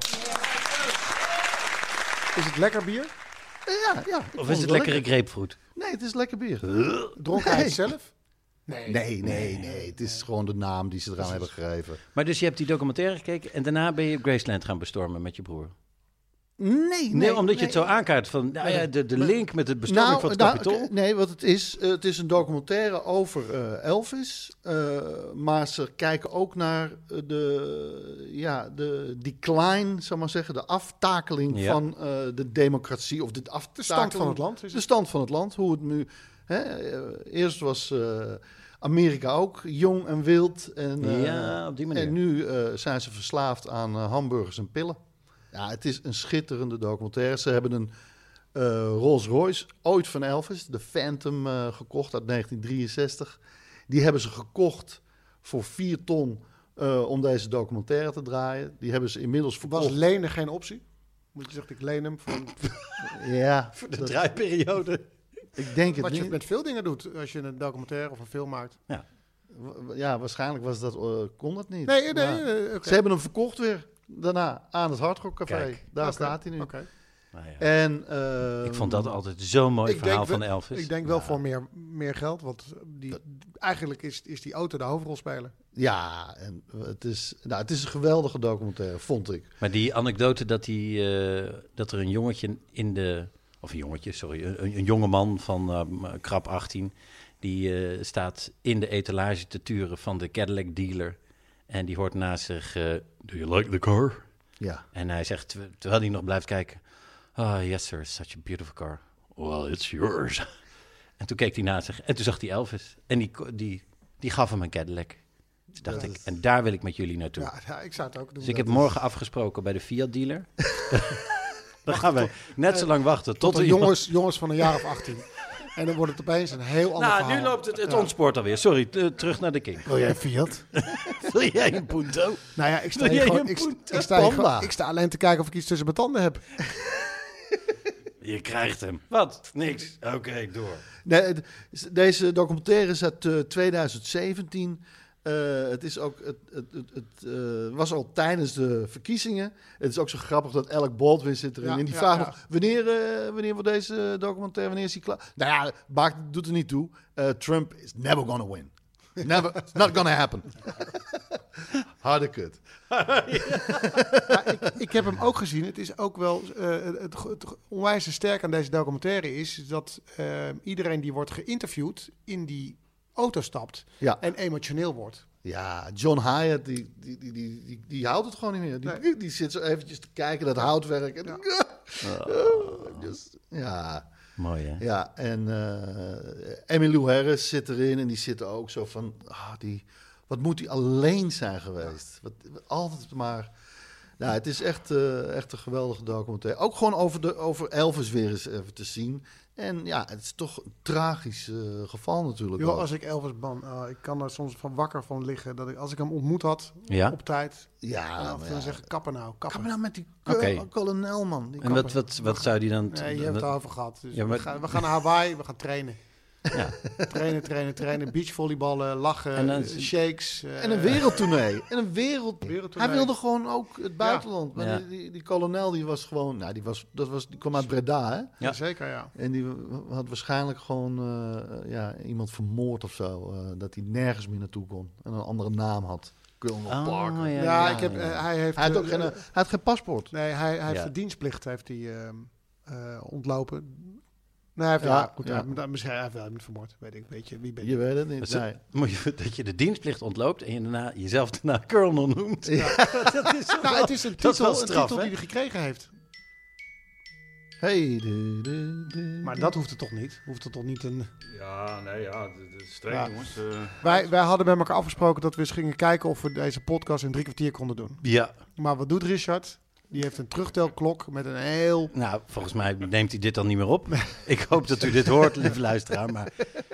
is het lekker bier? Ja, ja. ik Of vond is het wel lekkere lekker. grapefruit? Nee, het is lekker bier. Dronk hij Nee. het zelf? Nee. Nee, nee, nee. Het is gewoon de naam die ze eraan hebben gegeven. Maar dus je hebt die documentaire gekeken en daarna ben je Graceland gaan bestormen met je broer. Nee, nee. Nee, omdat je nee. het zo aankaart van nou ja, de, de link met de bestorming van het nou, Capitool. k- nee, wat het is, uh, het is een documentaire over uh, Elvis. Uh, maar ze kijken ook naar uh, de, ja, de decline, zal maar zeggen, de aftakeling Ja. van uh, de democratie. Of de, aftakeling, De stand van het land is De het. stand van het land, hoe het nu... Hè, uh, eerst was uh, Amerika ook jong en wild. En, uh, Ja, op die manier. En nu uh, zijn ze verslaafd aan uh, hamburgers en pillen. Ja, het is een schitterende documentaire. Ze hebben een uh, Rolls Royce, ooit van Elvis, de Phantom, uh, gekocht uit negentien drieënzestig. Die hebben ze gekocht voor vier ton uh, om deze documentaire te draaien. Die hebben ze inmiddels Was verkocht. lenen geen optie? Moet je zeggen, ik leen hem. Van, Ja, Voor de dat- draaiperiode. ik denk het wat je niet. met veel dingen doet als je een documentaire of een film maakt. W- Ja, waarschijnlijk was dat, uh, kon dat niet. Nee, nee. Maar eh, oké. Ze hebben hem verkocht weer daarna aan het Hard Rock Café. Kijk. Daar Oké, staat hij nu. oké. Nou ja. En, uh, Ik vond dat altijd zo'n mooi Ik verhaal denk van wel- Elvis. Ik denk wel Ja. voor meer, meer geld, want die, eigenlijk is, is die auto de hoofdrolspeler Ja, en het is, nou, het is een geweldige documentaire, vond ik. Maar die anekdote dat, die, uh, dat er een jongetje in de... Of een jongetje, sorry. Een, een jonge man van uh, krap achttien... die uh, staat in de etalage te turen van de Cadillac dealer... en die hoort naast zich... Uh, Do you like the car? Ja. En hij zegt, ter- terwijl hij nog blijft kijken... Oh, yes sir, such a beautiful car. Well, it's yours. En toen keek hij naast zich en toen zag hij Elvis. En die, die, die gaf hem een Cadillac. Dus dacht Dat ik, is- en daar wil ik met jullie naartoe. Ja, ja, ik zou het ook doen. Dus ik Dat heb is- morgen afgesproken bij de Fiat dealer. Dan gaan we net zo lang wachten tot, Tot de er iemand- jongens, jongens van een jaar of achttien. En dan wordt het opeens een heel ander Nou, verhaal. nu loopt het, het Ja. ontspoort alweer. Sorry, t- terug naar de King. Wil jij een Fiat? Wil jij een Punto? Nou ja, ik sta, Wil hier jij gewoon, een ik, Punto? ik, sta hier Panda. gewoon- ik sta alleen te kijken of ik iets tussen mijn tanden heb. Je krijgt hem. Wat? Niks. Oké, door. Nee, het- deze documentaire is uit uh, twintig zeventien. Uh, het is ook, het, het, het, het uh, was al tijdens de verkiezingen. Het is ook zo grappig dat Alec Baldwin zit erin. Ja, en die ja, vraagt ja. nog, wanneer, uh, wanneer wordt deze documentaire, wanneer is die klaar? Nou ja, maakt, doet er niet toe. Uh, Trump is never gonna win. Never, it's not gonna happen. Harde kut. Ja, ik, ik heb hem ook gezien. Het is ook wel uh, het, het, het onwijs sterk aan deze documentaire is dat uh, iedereen die wordt geïnterviewd in die auto stapt Ja. en emotioneel wordt. Ja, John Hyatt, die, die, die, die, die, die houdt het gewoon niet meer. Die, Nee. die zit zo eventjes te kijken, dat houtwerk. En, Ja. Dus, ja. Mooi, hè? Ja, en uh, Emmylou Harris zit erin en die zit er ook zo van, ah, die, wat moet die alleen zijn geweest? Wat, altijd maar. Nou, het is echt, uh, echt een geweldige documentaire. Ook gewoon over, de, over Elvis weer eens even te zien. En ja, het is toch een tragisch uh, geval natuurlijk. Joh, ook. als ik Elvis ban, uh, ik kan er soms van wakker van liggen dat ik als ik hem ontmoet had Ja? op tijd, Ja, dan maar dan ja. zeggen kappen nou, kappen. Kappen nou met die Oké. ko- kolonel, man. Die En wat, wat, wat zou die dan... Nee, je hebt het over gehad. Dus Ja, maar- we, gaan, we gaan naar Hawaii, we gaan trainen. Ja. Trainen, trainen, trainen, beachvolleyballen, lachen, En dan- eh, shakes. eh, En een wereldtournee. En een wereld... Wereldtournee. Hij wilde gewoon ook het buitenland. Maar Ja. die, die, die kolonel die was gewoon... Nou, die, was, dat was, die kwam uit Breda, hè? Ja, zeker, ja. En die had waarschijnlijk gewoon uh, ja, iemand vermoord of zo. Uh, dat hij nergens meer naartoe kon. En een andere naam had. Colonel Oh, Parker. ja, Ja, ja, ik heb, ja. eh, hij heeft... Hij had ook eh, geen, uh, hij had geen paspoort. Nee, hij, hij heeft Ja. de dienstplicht heeft hij, uh, uh, ontlopen. Nee, hij heeft, Ja, ja, goed, ja. hij, misschien hij heeft wel iemand vermoord. Weet ik, weet je, wie ben je? Je weet het niet. Dus Nee. moet je, dat je de dienstplicht ontloopt en je daarna, jezelf daarna colonel noemt. Ja. dat is Nou, het is een dat is wel titel, een straf, titel hè? die hij gekregen heeft. Hey, de, de, de, Maar dat hoeft het toch niet? Hoeft het toch niet een... Ja, nee, ja, dat is streng, Ja. jongens. Uh, Wij, wij hadden met elkaar afgesproken dat we eens gingen kijken of we deze podcast in drie kwartier konden doen. Ja, Maar wat doet Richard? Die heeft een terugtelklok met een heel... nou, volgens mij neemt hij dit dan niet meer op. Ik hoop dat u dit hoort, lieve luisteraar. Maar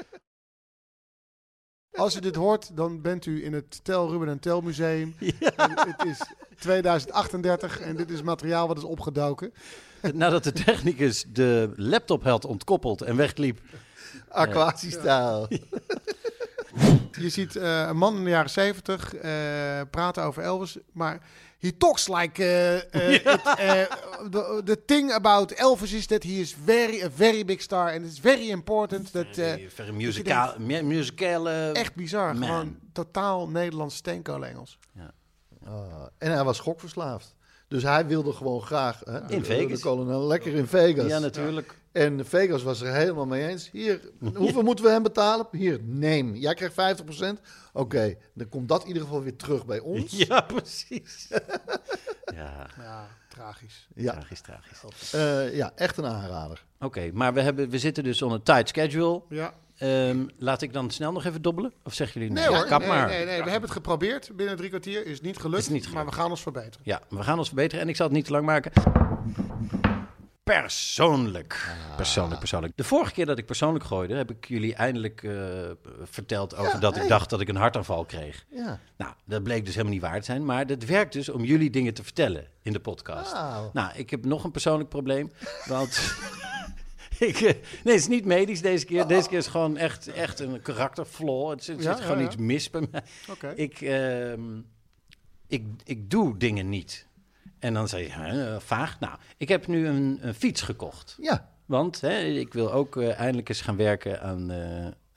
Als u dit hoort, dan bent u in het Tel Ruben en Tel Museum. En het is tweeduizend achtendertig en dit is materiaal wat is opgedoken. nadat de technicus de laptop had ontkoppeld en wegliep. Aquatiestijl. Je ziet uh, een man in de jaren zeventig uh, praten over Elvis, maar he talks like uh, uh, Ja. it, uh, the, the thing about Elvis is that he is very a very big star and it's very important that uh, Verre muzikaal, mu- muzikale... echt bizar, Man. gewoon totaal Nederlands steenkool Engels. Uh, en hij was gokverslaafd. Dus hij wilde gewoon graag... Hè, In de, Vegas. De kolonel, lekker in Vegas. Ja, natuurlijk. En Vegas was er helemaal mee eens. Hier, hoeveel moeten we hem betalen? Hier, neem. Jij krijgt vijftig procent. Oké, okay, dan komt dat in ieder geval weer terug bij ons. Ja, precies. ja, Ja, tragisch. Ja, tragisch, tragisch. uh, ja echt een aanrader. Oké, maar we, hebben, we zitten dus on een tight schedule. Ja. Um, laat ik dan snel nog even dobbelen? Of zeggen jullie Nee nee? hoor, kap nee, maar. nee, nee, we hebben het geprobeerd binnen drie kwartier, is niet gelukt, Is niet gelukt. maar we gaan ons verbeteren. Ja, we gaan ons verbeteren en ik zal het niet te lang maken. Persoonlijk. Ah. Persoonlijk, persoonlijk. De vorige keer dat ik persoonlijk gooide, heb ik jullie eindelijk uh, verteld over Ja, dat ik hey. dacht dat ik een hartaanval kreeg. Ja. Nou, dat bleek dus helemaal niet waar te zijn, maar dat werkt dus om jullie dingen te vertellen in de podcast. Wauw. Nou, ik heb nog een persoonlijk probleem, want... Ik, uh, nee, het is niet medisch deze keer. Deze keer is gewoon echt, echt een karakterflaw. Het zit, Ja, zit ja, gewoon ja. iets mis bij mij. Oké. Ik, uh, ik, ik doe dingen niet. En dan zeg je, huh, vaag. Nou, ik heb nu een, een fiets gekocht. Ja. Want hè, ik wil ook uh, eindelijk eens gaan werken aan, uh,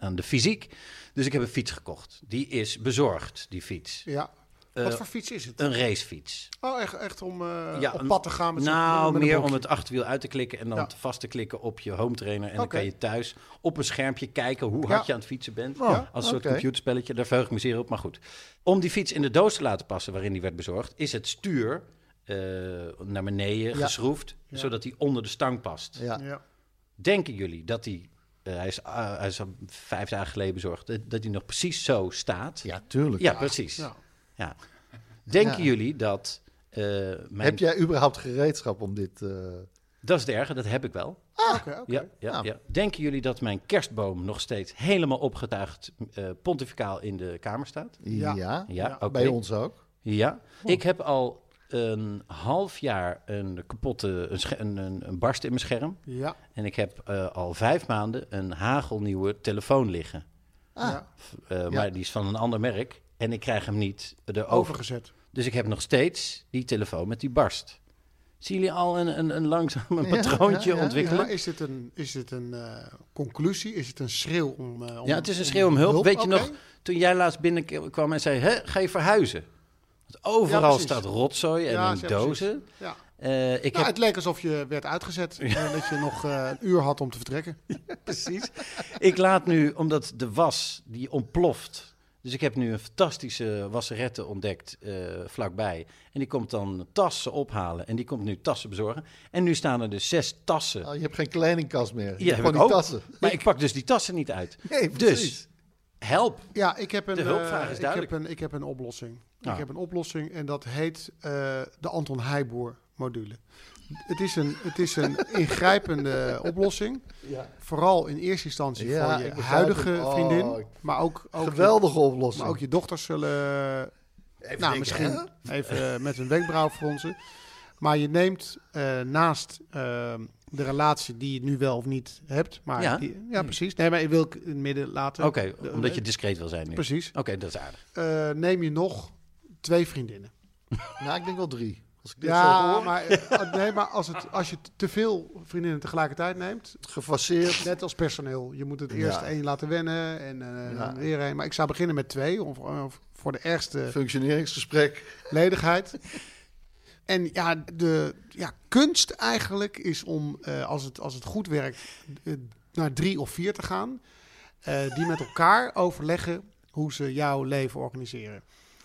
aan de fysiek. Dus ik heb een fiets gekocht. Die is bezorgd, die fiets. Ja. Uh, Wat voor fiets is het? Een racefiets. Oh, echt, echt om uh, ja, op pad te gaan met Nou, met meer om het achterwiel uit te klikken en dan ja. te vast te klikken op je home trainer. En okay. dan kan je thuis op een schermpje kijken hoe hard ja. je aan het fietsen bent. Oh, als een soort okay. computerspelletje. Daar verheug ik me zeer op, maar goed. Om die fiets in de doos te laten passen waarin die werd bezorgd, is het stuur uh, naar beneden ja. geschroefd, ja. zodat die onder de stang past. Ja. Ja. Denken jullie dat die... Uh, hij, is, uh, hij is al vijf dagen geleden bezorgd, dat, dat hij nog precies zo staat? Ja, tuurlijk. Ja, ja. precies. Ja. Ja. Denken ja. jullie dat... Uh, mijn... Heb jij überhaupt gereedschap om dit... Uh... Dat is het erge, dat heb ik wel. Ah, okay, okay. Ja, ja, nou. ja. Denken jullie dat mijn kerstboom nog steeds helemaal opgetuigd uh, pontificaal in de kamer staat? Ja, ja. ja okay. Bij ons ook. Ja, oh. Ik heb al een half jaar een kapotte, een, scher- een, een, een barst in mijn scherm. Ja. En ik heb uh, al vijf maanden een hagelnieuwe telefoon liggen. Ah. Ja. Uh, ja. Maar die is van een ander merk. En ik krijg hem niet erover. Overgezet. Dus ik heb nog steeds die telefoon met die barst. Zien jullie al een, een, een langzaam een patroontje ja, ja, ja, ontwikkelen? Ja, maar is het een, is het een uh, conclusie? Is het een schreeuw om, uh, om Ja, het is een schreeuw om hulp. hulp? Weet je okay. nog, toen jij laatst binnenkwam en zei, hè, ga je verhuizen? Want overal ja, staat rotzooi en ja, in dozen. Ja. Uh, ik nou, heb... Het leek alsof je werd uitgezet. Ja. En dat je nog uh, een uur had om te vertrekken. Ja, precies. Ik laat nu, omdat de was, die ontploft... Dus ik heb nu een fantastische wasserette ontdekt uh, vlakbij. En die komt dan tassen ophalen. En die komt nu tassen bezorgen. En nu staan er dus zes tassen. Oh, je hebt geen kledingkast meer. Je Ja, hebt heb gewoon ik die ook. tassen. Maar ik pak dus die tassen niet uit. Nee, precies. Dus, help. Ja, ik heb een, De hulpvraag is uh, duidelijk. Ik heb een, ik heb een oplossing. Ah. Ik heb een oplossing en dat heet uh, de Anton Heijboer module. Het is een, het is een ingrijpende oplossing. Ja. Vooral in eerste instantie Ja, voor ik je begrijp huidige het. Oh, vriendin. Maar ook, ook geweldige je, oplossing. Maar ook je dochters zullen... Even nou, denken, misschien hè? even uh, met een wenkbrauw fronsen. Maar je neemt uh, naast uh, de relatie die je nu wel of niet hebt. Maar Ja, die, ja precies. Nee, maar ik wil ik in het midden laten. Oké, okay, omdat je discreet wil zijn nu. Precies. Oké, okay, dat is aardig. Uh, neem je nog twee vriendinnen. Nou, ik denk wel drie. Als ik dit ja, zo hoor. maar, uh, nee, maar als, het, als je te veel vriendinnen tegelijkertijd neemt... Gefaseerd. Net als personeel. Je moet het eerst Ja. één laten wennen en uh, Ja. dan weer één. Maar ik zou beginnen met twee, of, of voor de ergste Functioneringsgesprek. ledigheid. En ja, de ja, kunst eigenlijk is om, uh, als, het, als het goed werkt, uh, naar drie of vier te gaan. Uh, die met elkaar overleggen hoe ze jouw leven organiseren.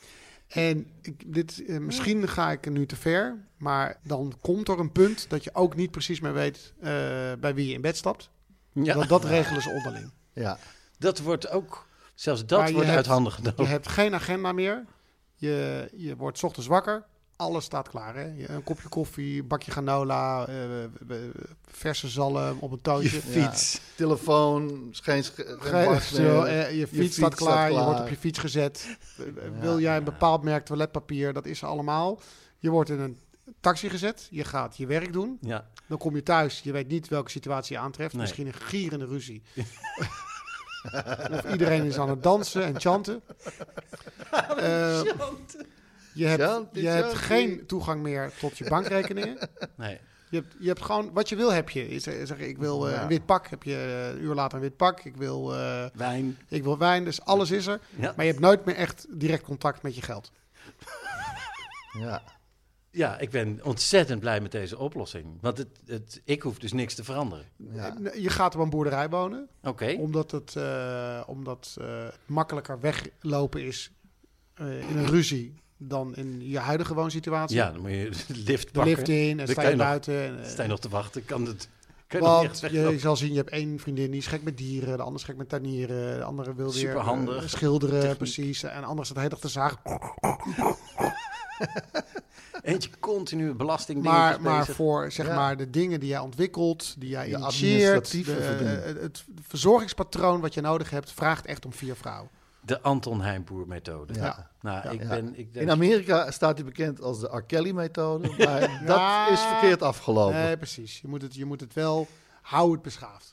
En ik, dit, uh, misschien ga ik nu te ver, maar dan komt er een punt dat je ook niet precies meer weet uh, bij wie je in bed stapt. Ja. Dat, dat regelen ze onderling. Ja. Dat wordt ook, zelfs dat Maar je wordt hebt- uit handen genomen. Je hebt geen agenda meer. Je, je wordt 's ochtends wakker. Alles staat klaar. Hè? Je- Een kopje koffie, een bakje granola, uh, uh, verse zalm op een tootje. Je fiets, telefoon, geen, sch- geen Ge- barst zo, meer. eh, je, Je fiets staat klaar, je wordt op je klaar. fiets gezet. Eh, eh, Ja, Wil jij een ja. bepaald merk toiletpapier, dat is er allemaal. Je wordt in een taxi gezet, je gaat je werk doen. Ja. Dan kom je thuis, je weet niet welke situatie je aantreft. Nee. Misschien een gierende ruzie. Of iedereen is aan het dansen en chanten. Eh, je hebt, Chanty, je hebt chanty. geen toegang meer tot je bankrekeningen. Nee. Je hebt, je hebt gewoon, wat je wil heb je. Je zegt, zeg, ik wil eh, Ja. een wit pak, heb je eh, een uur later een wit pak. Ik wil, eh, Wijn. ik wil wijn, dus alles is er. Ja. Maar je hebt nooit meer echt direct contact met je geld. Ja. Ja, ik ben ontzettend blij met deze oplossing. Want het, het, ik hoef dus niks te veranderen. Ja. Eh, Je gaat op een boerderij wonen, Oké. omdat het, eh, omdat, eh, het makkelijker weglopen is eh, in een ruzie dan in je huidige woonsituatie. Ja, dan moet je de lift De pakken. lift in en Dan sta kan je je nog- buiten. En, eh, Sta je nog te wachten? Kan het, kan je nog niet Want echt je weglopen? zal zien, je hebt één vriendin die is gek met dieren, de andere is gek met tuinieren, de andere wil weer Superhandig. eh, schilderen, Techniek. precies. En de andere staat de hele dag te zagen. Eentje continu belastingdingen Maar, maar bezig. voor zeg Ja. maar de dingen die jij ontwikkelt, die jij Je initieert, administratieve de, verdiening. eh, het verzorgingspatroon wat je nodig hebt, vraagt echt om vier vrouwen. De Anton Heijboer methode. Ja. Nou, Ja. ik Ja. ben... Ik denk, In Amerika staat hij bekend als de R. Kelly-methode, maar dat Ja. is verkeerd afgelopen. Nee, precies. Je moet het, je moet het wel, hou het beschaafd.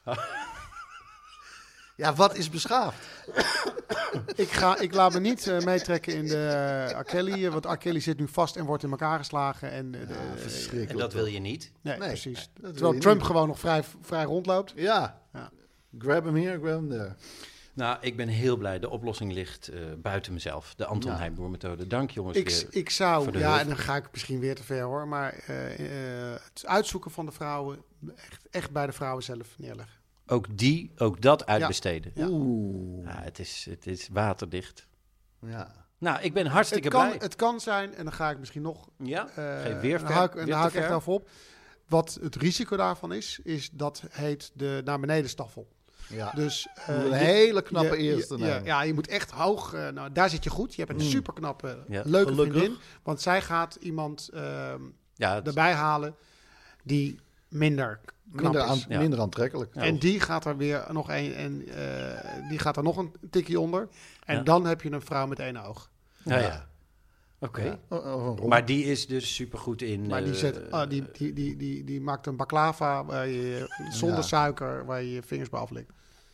Ja, wat is beschaafd? ik, ga, ik laat me niet eh, meetrekken in de eh, R. Kelly, eh, want R. Kelly zit nu vast en wordt in elkaar geslagen. En, eh, de- Verschrikkelijk. en dat wil je niet. nee, Nee, precies. wil Terwijl je Trump niet. gewoon nog vrij, vrij rondloopt. Ja. Ja. Grab hem here, grab hem there. Nou, ik ben heel blij. De oplossing ligt uh, buiten mezelf. De Anton Ja. Heijboer-methode. Dank jongens Ik, weer. ik zou, voor de ja, hulp. en dan ga ik misschien weer te ver hoor, maar uh, uh, het uitzoeken van de vrouwen echt, echt bij de vrouwen zelf neerleggen. Ook die, ook dat uitbesteden. Ja. Oeh. Ja, het, is, het is waterdicht. Ja. Nou, ik ben hartstikke Het kan, blij. het kan zijn, en dan ga ik misschien nog... Ja, Uh, Geen weer dan ver- hou ik, en weer dan hou te ik echt ver. even op. Wat het risico daarvan is, is dat heet de naar beneden staffel. Ja. Dus Moet uh, een je- hele knappe je- eerste je- ja, nemen. ja, je moet echt hoog... Uh, nou, daar zit je goed. Je hebt een Mm. superknappe, Ja. leuke Gelukkig. vriendin. Want zij gaat iemand uh, Ja, het- erbij halen die minder knap Minder, is. aan, Ja. minder aantrekkelijk. Ja. En die gaat er weer nog een, en uh, die gaat er nog een tikje onder. En Ja. dan heb je een vrouw met één oog. ja, ja. Oké. Ja. Of een romp. Maar die is dus supergoed in... Maar die, uh, zet, ah, die, die, die, die, die maakt een baklava waar je, zonder Ja. suiker, waar je je vingers bij aflikt.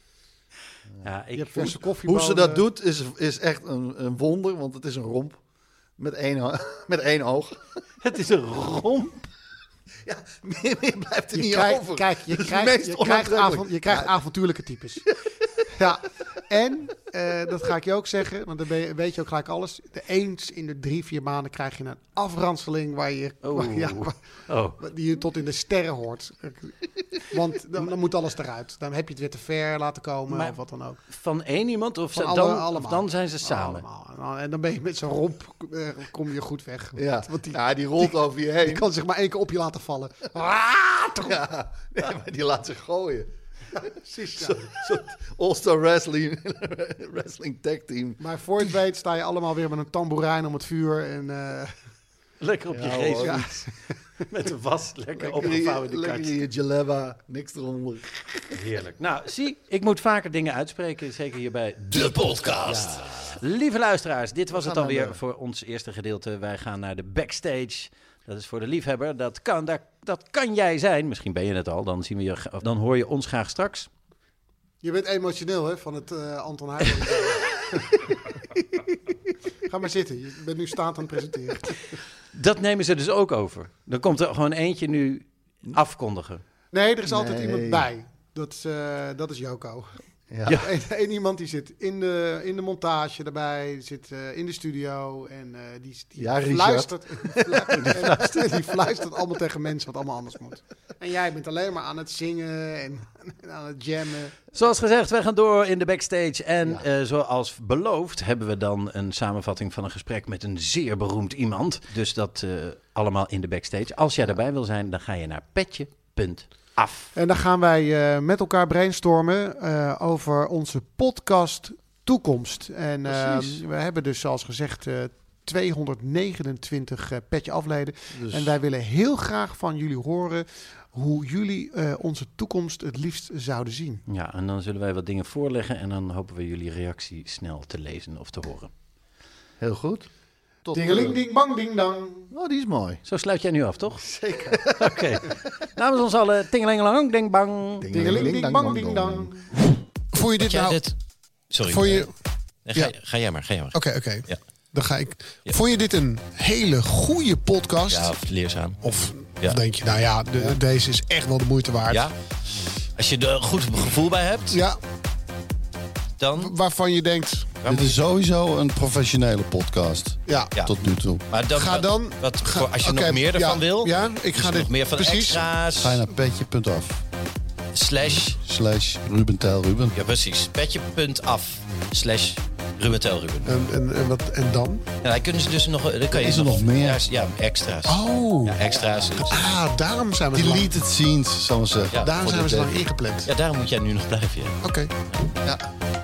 ja, Je ik, hebt verse koffie. Hoe ze dat doet is, is echt een, een wonder, want het is een romp met één, ho- met één oog. het is een romp. Ja, meer, meer blijft er Je niet krijgt, over. kijk, je Het is krijgt, meest je krijgt, onaantrekkelijk. avond, je krijgt Ja. avontuurlijke types. Ja, en uh, dat ga ik je ook zeggen, want dan ben je, weet je ook gelijk alles. De eens in de drie, vier maanden krijg je een afranseling waar je, Oh. waar, ja, waar- Oh, die je tot in de sterren hoort. Want dan, dan moet alles eruit. Dan heb je het weer te ver laten komen Maar- of wat dan ook. van één iemand of, Van ze- alle- dan, of allemaal. dan zijn ze samen? Allemaal. En dan ben je met zo'n romp, uh, kom je goed weg. Ja. Want die, ja, die rolt over je die heen. kan zich maar één keer op je laten vallen. Ja, nee, maar die laat zich gooien. Precies, ja. Zo'n soort All-Star Wrestling, wrestling Tag Team. Maar voor je het weet sta je allemaal weer met een tamboerijn om het vuur. En, uh, Lekker op je Ja, geest. hoor. ja. Met een was lekker Lekker, opgevouwen in de lekker kast. in je jaleba, niks eronder. Heerlijk. Nou, zie, ik moet vaker dingen uitspreken. Zeker hier bij De podcast. Lieve luisteraars, dit was het gaan alweer naar de- voor ons eerste gedeelte. Wij gaan naar de backstage. Dat is voor de liefhebber. Dat kan, daar, dat kan jij zijn. Misschien ben je het al. Dan, zien we je, of dan hoor je ons graag straks. Je bent emotioneel hè, van het uh, Anton Heijboer. Ga maar zitten. Je bent nu staand aan het presenteren. Dat nemen ze dus ook over. Dan komt er gewoon eentje nu afkondigen. Nee, er is altijd Nee. iemand bij. Dat is, uh, dat is Joko. Ja. Ja. Eén één iemand die zit in de, in de montage erbij, die zit uh, in de studio en uh, die, die, Ja, Richard. fluistert, die, fluistert, die fluistert allemaal tegen mensen wat allemaal anders moet. En jij bent alleen maar aan het zingen en, en aan het jammen. Zoals gezegd, wij gaan door in de backstage. En Ja. eh, zoals beloofd hebben we dan een samenvatting van een gesprek met een zeer beroemd iemand. Dus dat uh, allemaal in de backstage. Als jij daarbij wil zijn, dan ga je naar petje punt af. En dan gaan wij uh, met elkaar brainstormen uh, over onze podcast toekomst. En uh, we hebben dus zoals gezegd uh, tweehonderdnegenentwintig uh, petje afleden. Dus En wij willen heel graag van jullie horen hoe jullie uh, onze toekomst het liefst zouden zien. Ja, en dan zullen wij wat dingen voorleggen. En dan hopen we jullie reactie snel te lezen of te horen. heel goed. Tot Dingeling, ding, bang, ding, dang. Oh, die is mooi. Zo sluit jij nu af, toch? Zeker. Oké. Okay. Namens ons allen, tingelingelang, ding bang. Dingeling, ding, bang, ding, dang. Vond je dit Ja, nou... dit... Sorry. Vond je... Nee, ga, Ja. ga jij maar, ga jij maar. Oké, oké. Ja. Dan ga ik... Ja. Vond je dit een hele goede podcast? Ja, of leerzaam. Of, Ja. of denk je, nou ja, de- deze is echt wel de moeite waard. Ja. Als je er een goed gevoel bij hebt, Ja, dan... waarvan je denkt... waar Dit moet- is sowieso een professionele podcast. Ja, Ja. Tot nu toe. Maar dan, ga dan... Wat, ga- voor, als je oké, nog meer ervan ja, wil, Ja, ik dus ga nog dit... meer van precies. extra's, Ga je naar petje.af. slash... Slash Ruben Tel Ruben. Ja, precies. Petje.af, slash Ruben Tel Ruben. En, en, en, wat, en dan? Ja, dan kunnen ze dus nog... Dan kan je Is er nog meer? Ja, ja, extra's. Oh, Ja, extra's. ah, daarom zijn we zo lang, Deleted scenes, zal ik maar zeggen. Ja. daarom Voor zijn we dit zo lang deel. ingepland. Ja, daarom moet jij nu nog blijven, ja. Oké. Ja.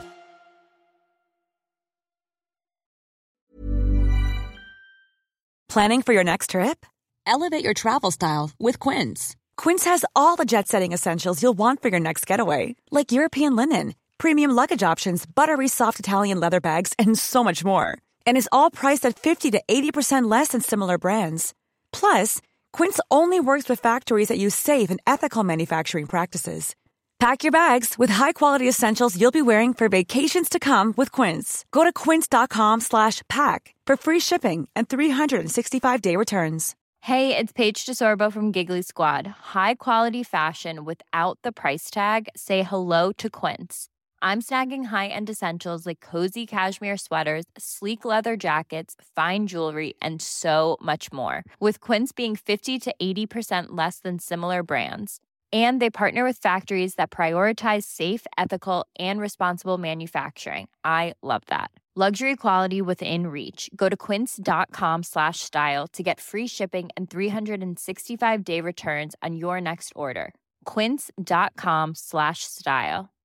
Planning for your next trip? Elevate your travel style with Quince. Quince has all the jet-setting essentials you'll want for your next getaway, like European linen, premium luggage options, buttery soft Italian leather bags, and so much more. And is all priced at fifty to eighty percent less than similar brands. Plus, Quince only works with factories that use safe and ethical manufacturing practices. Pack your bags with high-quality essentials you'll be wearing for vacations to come with Quince. Go to quince.com slash pack for free shipping and three sixty-five day returns. Hey, it's Paige DeSorbo from Giggly Squad. High quality fashion without the price tag. Say hello to Quince. I'm snagging high-end essentials like cozy cashmere sweaters, sleek leather jackets, fine jewelry, and so much more. With Quince being fifty to eighty percent less than similar brands. And they partner with factories that prioritize safe, ethical, and responsible manufacturing. I love that. Luxury quality within reach. Go to quince.com slash style to get free shipping and three sixty-five day returns on your next order. Quince.com slash style.